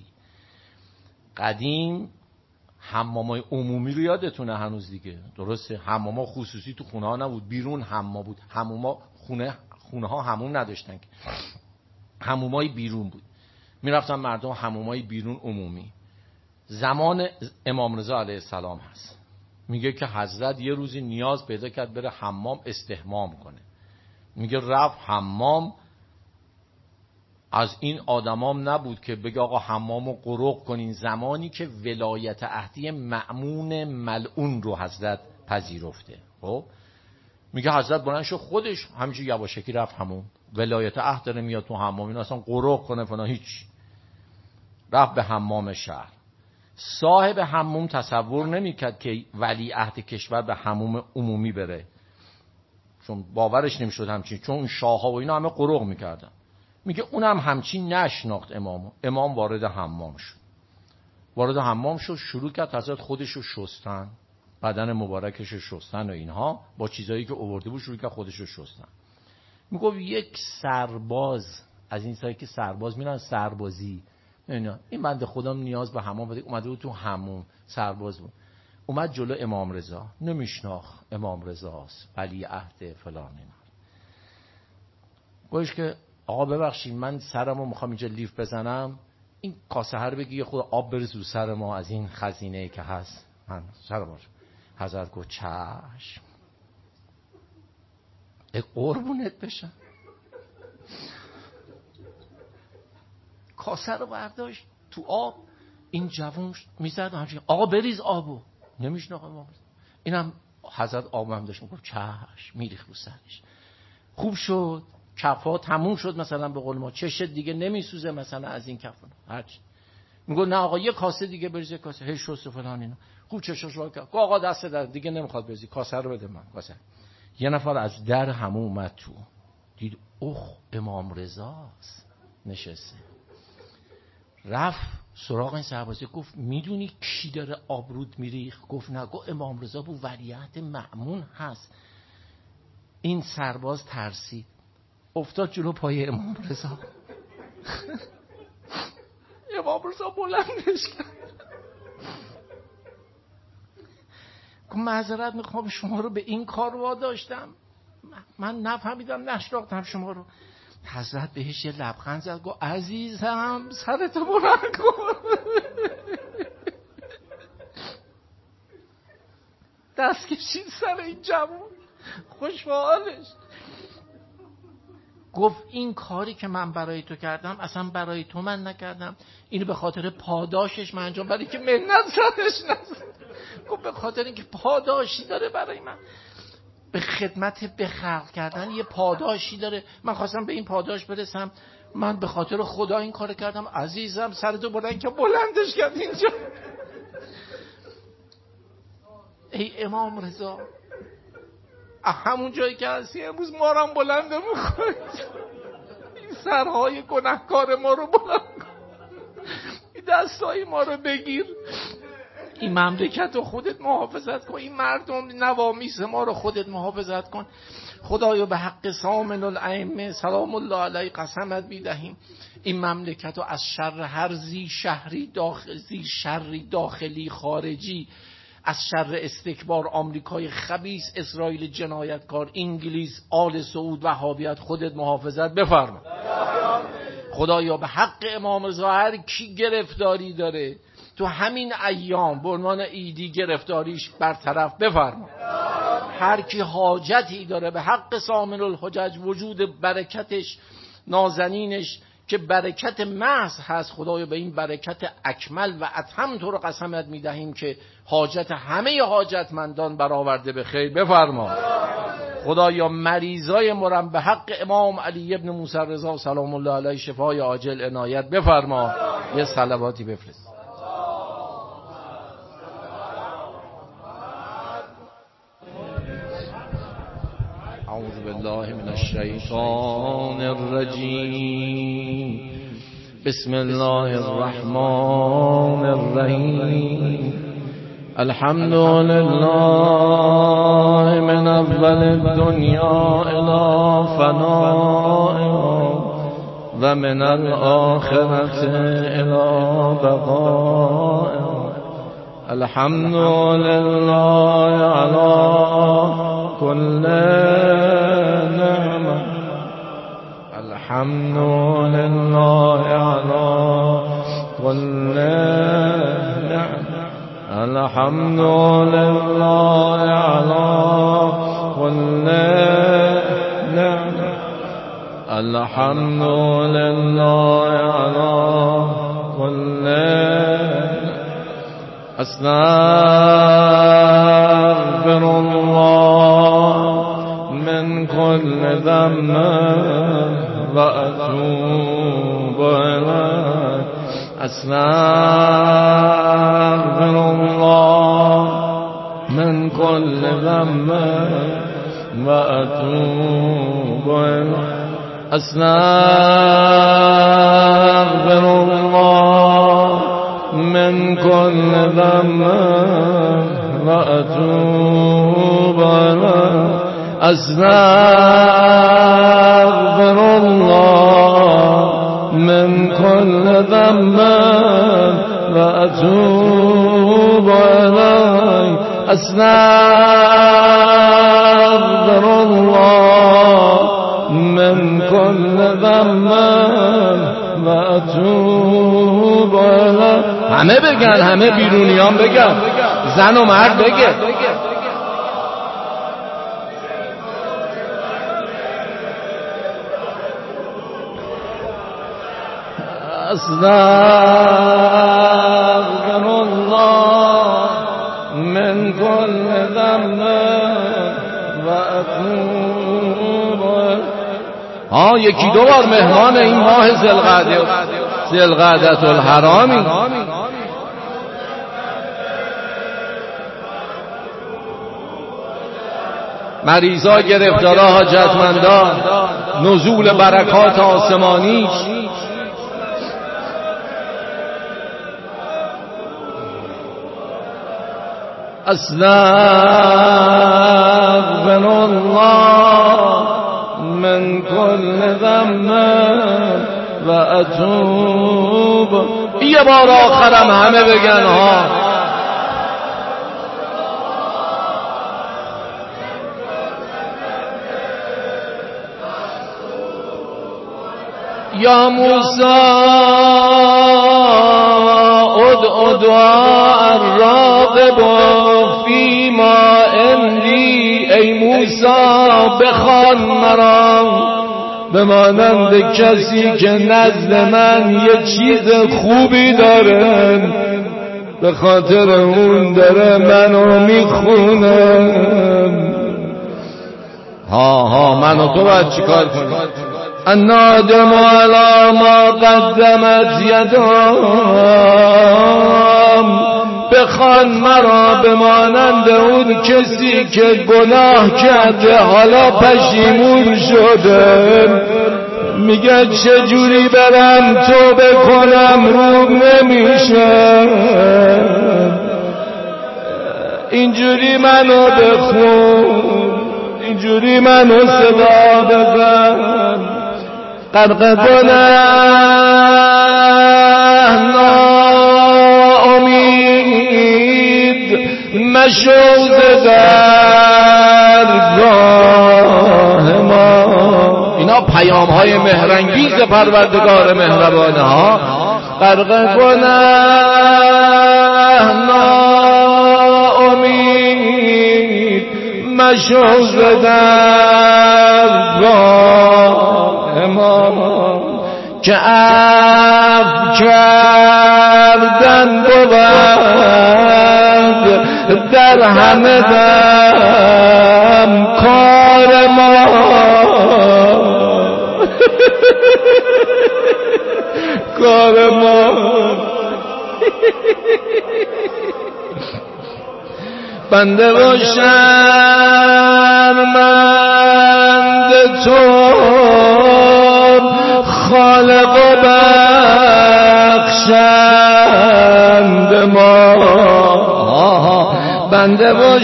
قدیم حمامای عمومی رو یادتونه هنوز دیگه، درسته؟ حماما خصوصی تو خونه ها نبود، بیرون حمام بود. حماما خونه خونه ها حموم نداشتن که، حمومای بیرون بود. میرفتن مردم حمومای بیرون عمومی. زمان امام رضا علیه السلام هست، میگه که حضرت یه روزی نیاز پیدا کرد بره حمام استحمام کنه. میگه رفت حمام، از این آدمام نبود که بگه آقا حمامو قرق کنین. زمانی که ولایت عهدی مأمون ملعون رو حضرت پذیرفته، خب میگه حضرت بلند شد خودش همینجوری یواشکی رفت حمام. ولایت عهد داره میاد تو حمام، این اصلا قرق کنه فلان هیچ. رفت به حمام شهر. صاحب حمام تصور نمیکرد که ولی عهد کشور به حمام عمومی بره، چون باورش نمیشد همچین، چون شاه ها و اینا همه قرق میکردن. میگه اونم همچین نشناخت امامو. امام وارد حمام شد. وارد حمام شد، شروع کرد حضرت خودشو شستن، بدن مبارکش شستن و اینها، با چیزایی که آورده بود شروع کرد خودشو شستن. میگه یک سرباز از این سایی که سرباز میرن سربازی، اینا، این بنده خودم نیاز به حمام بود، اومده بود تو حمام، سرباز بود، اومد جلو امام رضا، نمیشناخت امام رضاست، ولی عهد فلان اینا. گوش که آقا ببخشید من سرمو میخوام اینجا لیف بزنم، این کاسه هر بگی خود آب بریز رو سر ما از این خزینه‌ای که هست، من سرم. حضرت گفت چشم، ای قربونت بشم. کاسه رو برداشت تو آب، این جوون میزد همچین آقا بریز آبو، نمیشناخت ما. اینم حضرت آب هم داشت، میگفت چشم، میریخ رو سرش. خوب شد، کفا تموم شد، مثلا به قول ما چشت دیگه نمیسوزه مثلا از این کفا هرچی. میگه نه آقا یه کاسه دیگه بریز، یه کاسه هی شست فلان اینا. خوب چشاش وا کرد، آقا دست در دیگه نمیخواد بریزی، کاسه رو بده من، کاسه. یه نفر از در همون اومد تو، دید اوخ امام رضاست نشسته. رفت سراغ این سربازی، گفت میدونی کی داره آبرود میریخ؟ گفت نه. گفت امام رضا بود، ولیعهد مأمون هست. این سرباز ترسید، افتاد جلو پای امام رضا. امام رضا بلندش کرد، گفت معذرت میخوام شما رو به این کار واداشتم، من نفهمیدم نشناختم شما رو. حضرت بهش یه لبخند زد، گفت عزیزم سرتو بلند کن. دست کشید سر این جوون، خوشحالش. گفت این کاری که من برای تو کردم اصلا برای تو من نکردم، اینو به خاطر پاداشش من انجام، برای که منت سرش نزد. گفت به خاطر اینکه پاداشی داره برای من، به خدمت به خلق کردن یه پاداشی داره، من خواستم به این پاداش برسم، من به خاطر خدا این کار کردم. عزیزم سرتو بلند که بلندش کرد اینجا. ای امام رضا، همون جایی که هستی امروز ما رو هم بلند می‌کنی، این سرهای گناهکار ما رو بلند کن، این دستای ما رو بگیر، این مملکت رو خودت محافظت کن، این مردم نوامیس ما رو خودت محافظت کن. خدایا به حق سامن الائمه سلام الله علیه قسمت میدهیم این مملکت رو از شر هر زی شهری داخل زی شری داخلی خارجی، از شر استکبار آمریکای خبیث، اسرائیل جنایتکار، انگلیس، آل سعود، وهابیت خودت محافظت بفرما. خدایا به حق امام رضا هر کی گرفتاری داره تو همین ایام به عنوان عیدی گرفتاریش برطرف بفرما. هر کی حاجتی داره به حق سامن الحجج، وجود برکتش نازنینش که برکت محض هست، خدایا به این برکت اکمل و اتم تو رو قسمت میدهیم که حاجت همه حاجتمندان برآورده به خیر بفرما. خدایا مریضای مرم به حق امام علی ابن موسی رضا سلام الله علیه شفای عاجل عنایت بفرما. یه صلواتی بفرست. اعوذ بالله من الشیطان الرجیم. بسم الله الرحمن الرحیم. الحمد لله من اول الدنیا الى فنائها و من الآخرة الى بقائها. الحمد لله على كل نعمة. الحمد لله على كل نعمة. الحمد لله على كل نعمة. الحمد لله على كل نعمة. أستغفر الله من كل ذنب وأتوب إليه. أستغفر الله من كل ذنب وأتوب إليه. أستغفر الله من كل ذنب وأتوب إليه. أستغفر الله من كل ذنب وأتوب إليه. أستغفر الله من كل ذنب وأتوب إليه. همه بگن، همه بیرونیان بگن، زن و مرد بگن. أستغفر الله من كل ذنب وأتوب. ها یکی دو بار مهمان این ماه ذوالقعده ذوالقعدة الحرامی. مریضا، گرفتارا، حاجتمندان، نزول برکات آسمانیش. أستغفر الله من كل ذنب وأتوب. یه بار آخرم همه بگن ها. یا موسی ادع دعاء الراغب فیما عندی. ای موسی بخوان مرا به مانند کسی که نزد من یه چیز خوبی داره، به خاطر اون داره منو میخونه. ها ها من و تو باید چیکار کنیم؟ النادم على ما قدمت یدام. بخوان مرا به مانند اون کسی که گناه کرده حالا پشیمون شده، میگه چجوری برم توبه کنم روم نمیشه. اینجوری منو بخون، اینجوری منو صدا بزن. غرق گناه ناامید مشو ز درگاه ما. اینا پیام های مهرانگیز پروردگار مهربانه ها. غرق گناه ناامید مشو ز درگاه ما که عفو کردن بود در همه دم کار ما. کار ما بنده و شرمند تو خالق و بنده بخشند ما بنده و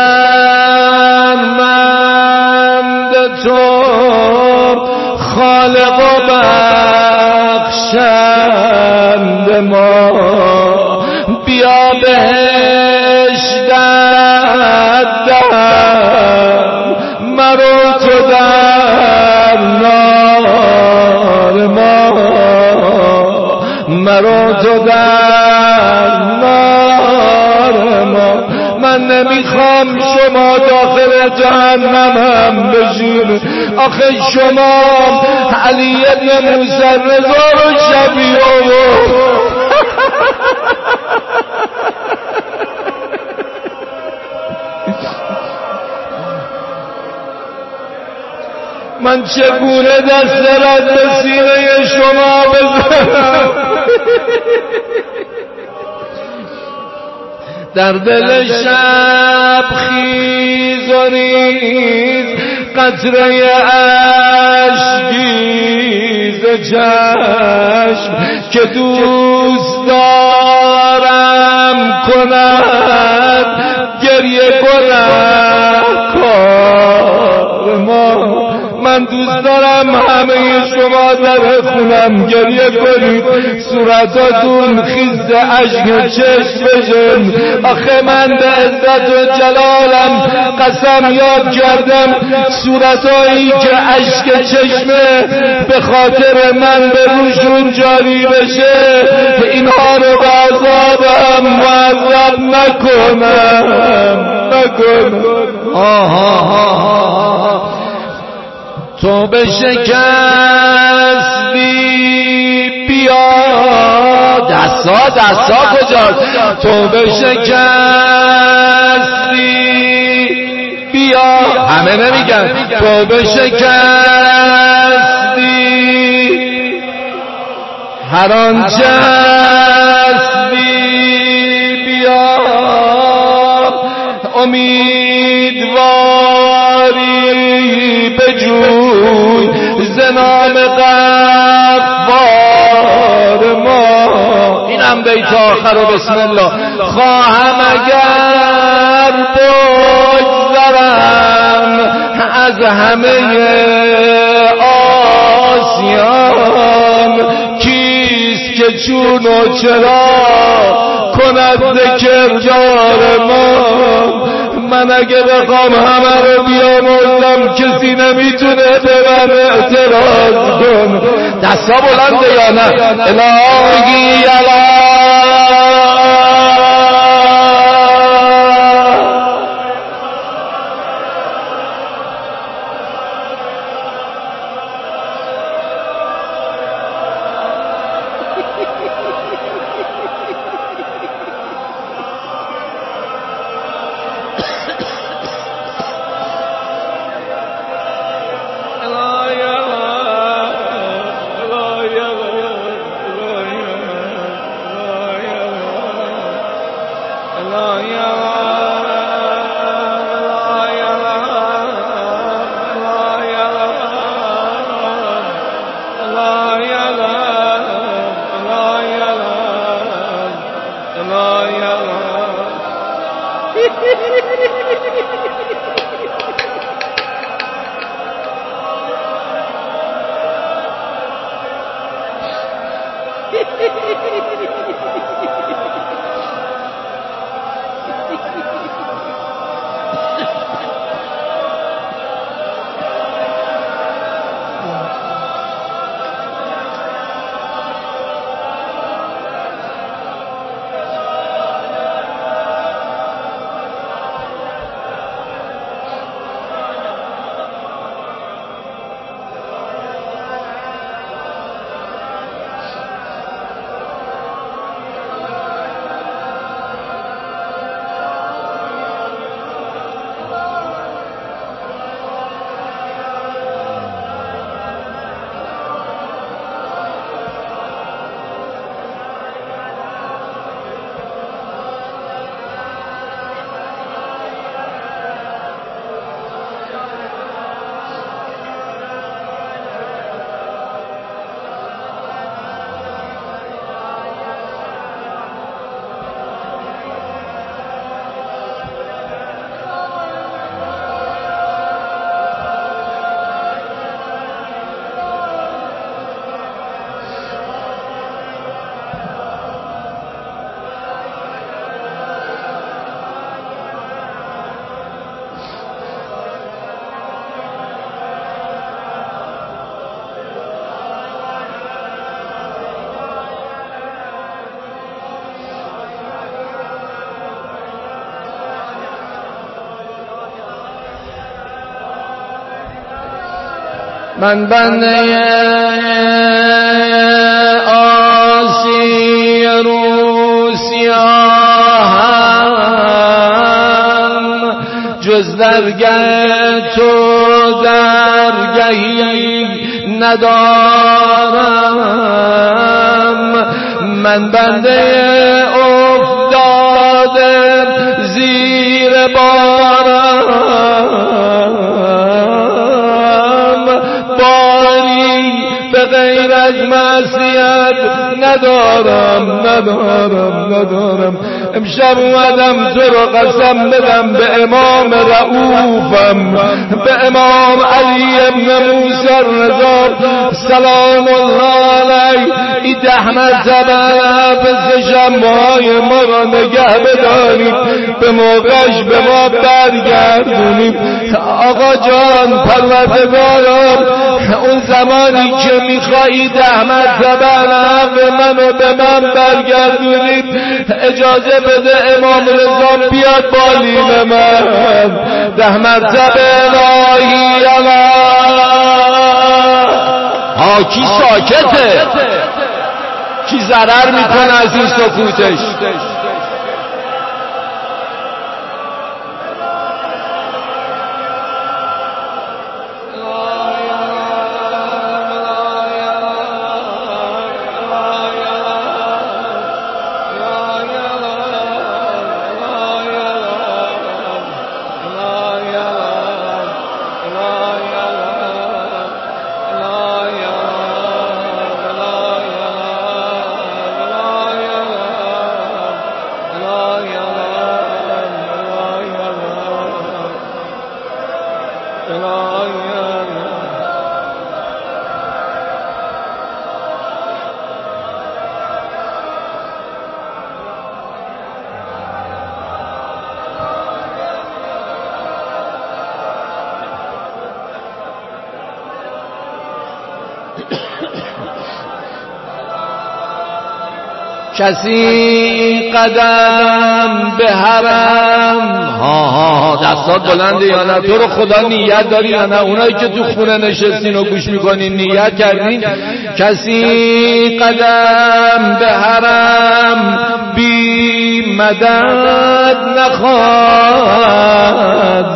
شرمند تو خالق و بخشند ما بیا بهشتت دهم مرو تو در نار ما مرو تو در نار ما من نمیخوام شما داخل جهنمم بشین آخه شما علی ابن موسی رضا رو شبیه من چگونه دست را به سینه شما بزنم در دل شب خیز و ریز قطره اشکیز چشم که دوست دارم کند گریه گنهکار ما من دوست دارم همه شما در خونم گریه کنید صورتاتون خیز اشک چشم بشن آخه من به عزت و جلالم قسم یاد کردم صورتایی که اشک چشمه به خاطر من به روشون جاری بشه اینها رو به عذابم معذب نکنم نکنم آها ها ها تو به شکستی بیا دستا دستا کجاست تو به شکستی بیا همه نمیگن تو به شکستی هر آنچه هستی بیا امیدواری بجوی زنام غفار ما اینم بیت آخر و بسم الله خواهم اگر بگذرم از همه آسیان کیست که چون و چرا کند کردار ما من اگه بخوام همه رو بیاموزم کسی نمیتونه به من اعتراض کن دستا بلنده یا نه الهی الهی من بنده آسی روسیاهم جز درگه تو درگهی ندارم. من بنده افتاده زیر بارم، باری به غیر از معصیت ندارم ندارم ندارم. امشب اومدم تو رو قسم بدم به امام رؤوفم، به امام علی ابن موسی رضا سلام الله علیه، این ده مرتبه حفظ شمهای ما را نگه بدارید، به موقعش به ما برگردونیم. آقا جان پروردگارم، اون زمانی که میخوایی ده مرتبه حق منو به من برگردونید، اجازه بده امام رضا بیاد بالین من ده مرتبه الهی الله. ها کی ساکته؟ کی ضرر میکنه از این سکوتش؟ کسی قدم به حرم، ها ها ها دستات بلنده یا نه؟ تو رو خدا نیت داری یا نه؟ اونایی که تو خونه نشستین و گوش میکنین نیت کردین؟ کسی قدم به حرم بی مدد نخواهد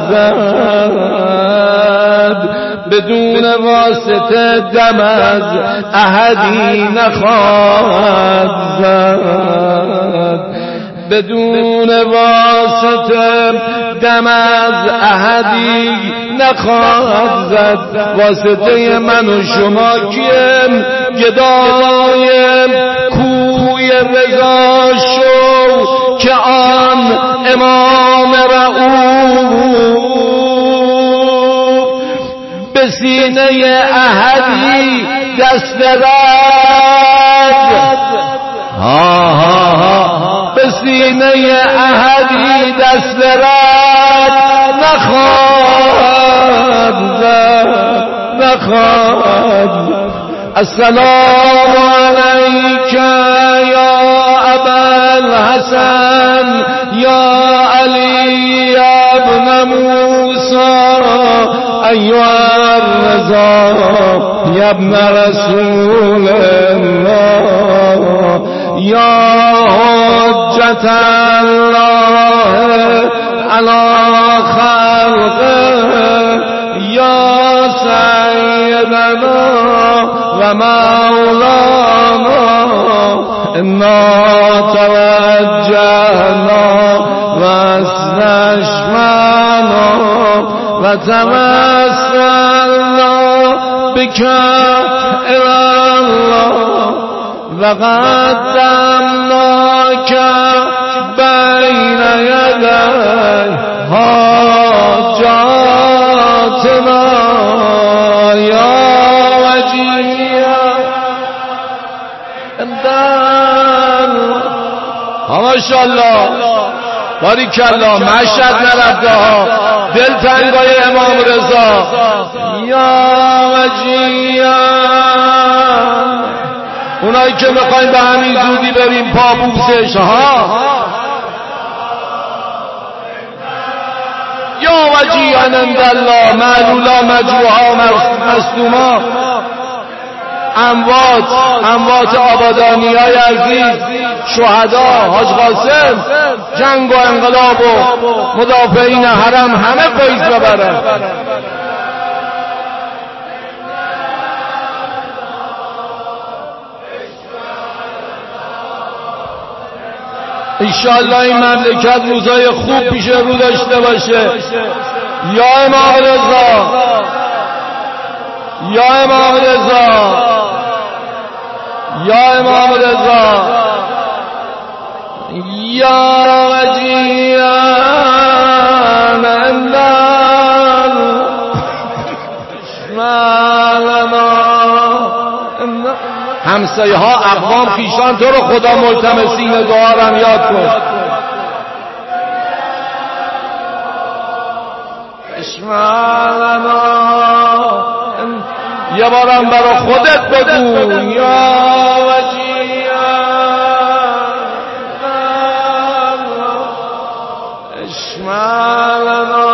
زد، بدون واسطه دم از احدی نخواهد زد، بدون واسطه دم از احدی نخواهد زد. واسطه من و شما کیم؟ گدای کوی رضا شو که آن امام رؤوف به سینه احدی دست رد، ها ها ها به سینه احدی دست رد نخواهد زد نخواهد. السلام علیک یا ابا الحسن یا علی ابن موسی ایها الرضا یا ابن رسول الله یا حجت الله علی خلقه یا سیدنا و مولانا انا توجهنا و استشفعنا و توسلنا بك الى الله و قدمناک بین یدی حاجاتنا یا وجیه امدان. ماشاءالله باریکالله، مشهد نرفته ها، دل تنگای امام رضا یا وجیه. اونایی که میخواین به همین زودی بریم پابوسش ها یا وجیها عند الله معلولا مجروحا مصدوما اموات اموات آبادانی های عزیز شهدا حاج قاسم جنگ و انقلاب و مدافعین حرم همه فیض ببرن انشاءالله این مملکت روزای خوب پیش رو داشته باشه. یا امام رضا یا امام رضا یا امام رضا یا وجیان الله همسایه ها اقوام خیشان تو رو خدا ملتمسین دعارم یاد کن. اشمالنا یه بارم برا خودت بگو یا وجیان اشمالنا.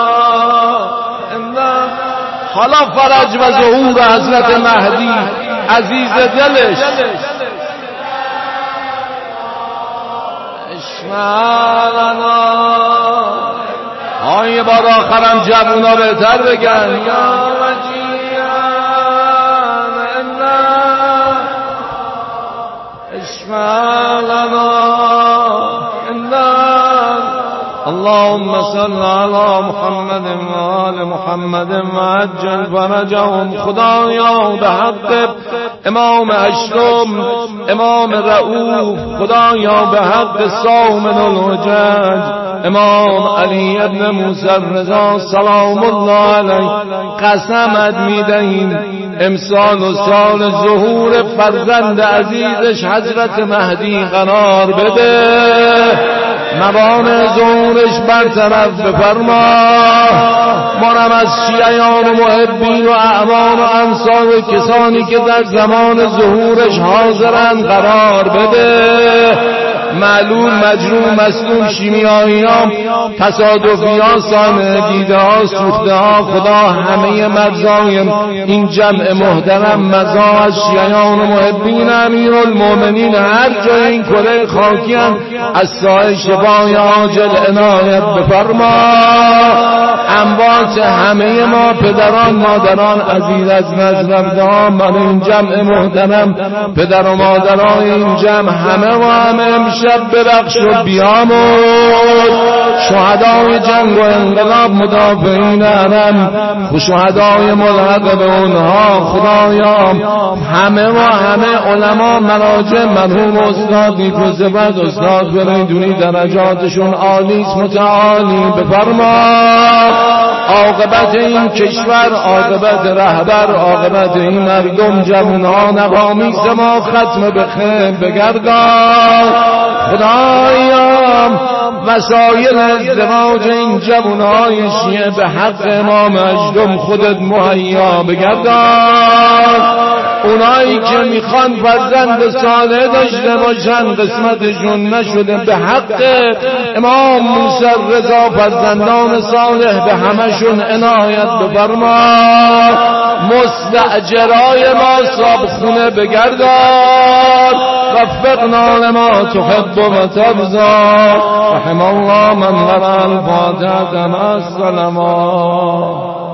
حالا فرج و ظهور حضرت مهدی عزیز دلش اشمالنا. آن یه بار آخرم جوونا بهتر بگن یا وجیان الله اشمالنا الله. اللهم صل على محمد و آل محمد و عجل فرجهم. خدایا به حق امام اشرم امام رؤوف، خدایا به حق سامن الحجج امام علی ابن موسی رضا سلام الله علیه قسمت میدهیم امسال و سال ظهور فرزند عزیزش حضرت مهدی قرار بده، موان ظهورش برطرف بفرما. منم از شیعیان و محبین و اعوان و انصار و کسانی که در زمان ظهورش حاضرند قرار بده. معلول مجروح مصدوم شیمیاییان تصادفیان سامع دیده ها سوخته ها خدا همه مجزای این جمع محترم مزا از شیعیان و محبین امیرالمومنین هر جای این کره خاکیان از سایه شفای عاجل عنایت بفرما. اموات همه ما پدران مادران عزیز از نزدم من این جمع محترم پدر و مادران این جمع همه و همه امشب ببخش و بیامرز. شهدای جنگ و انقلاب مدافعین حرم و شهدای ملحق به اونها خدایا همه و همه علما مراجع مرحوم استاد نیکوزبد استاد بریدونی درجاتشون عالیست متعالی بفرما. عاقبت این کشور، عاقبت رهبر، عاقبت این مردم جوانها نوامیس ما ختم به خیر بگردان. خدایا وسایل ازدواج این جوانهای شیعه به حق امام اجدم خودت مهیا بگردان. اونایی که میخوان فرزند صالح داشته باشن قسمتشون نشده به حق امام موسی رضا فرزندان صالح به همشون عنایت بفرما. مستاجرای ما صاحب خونه بگردان. وفقنا لما تحب و ترضى. رحم الله من قرأ الفاتحة مع السلامات.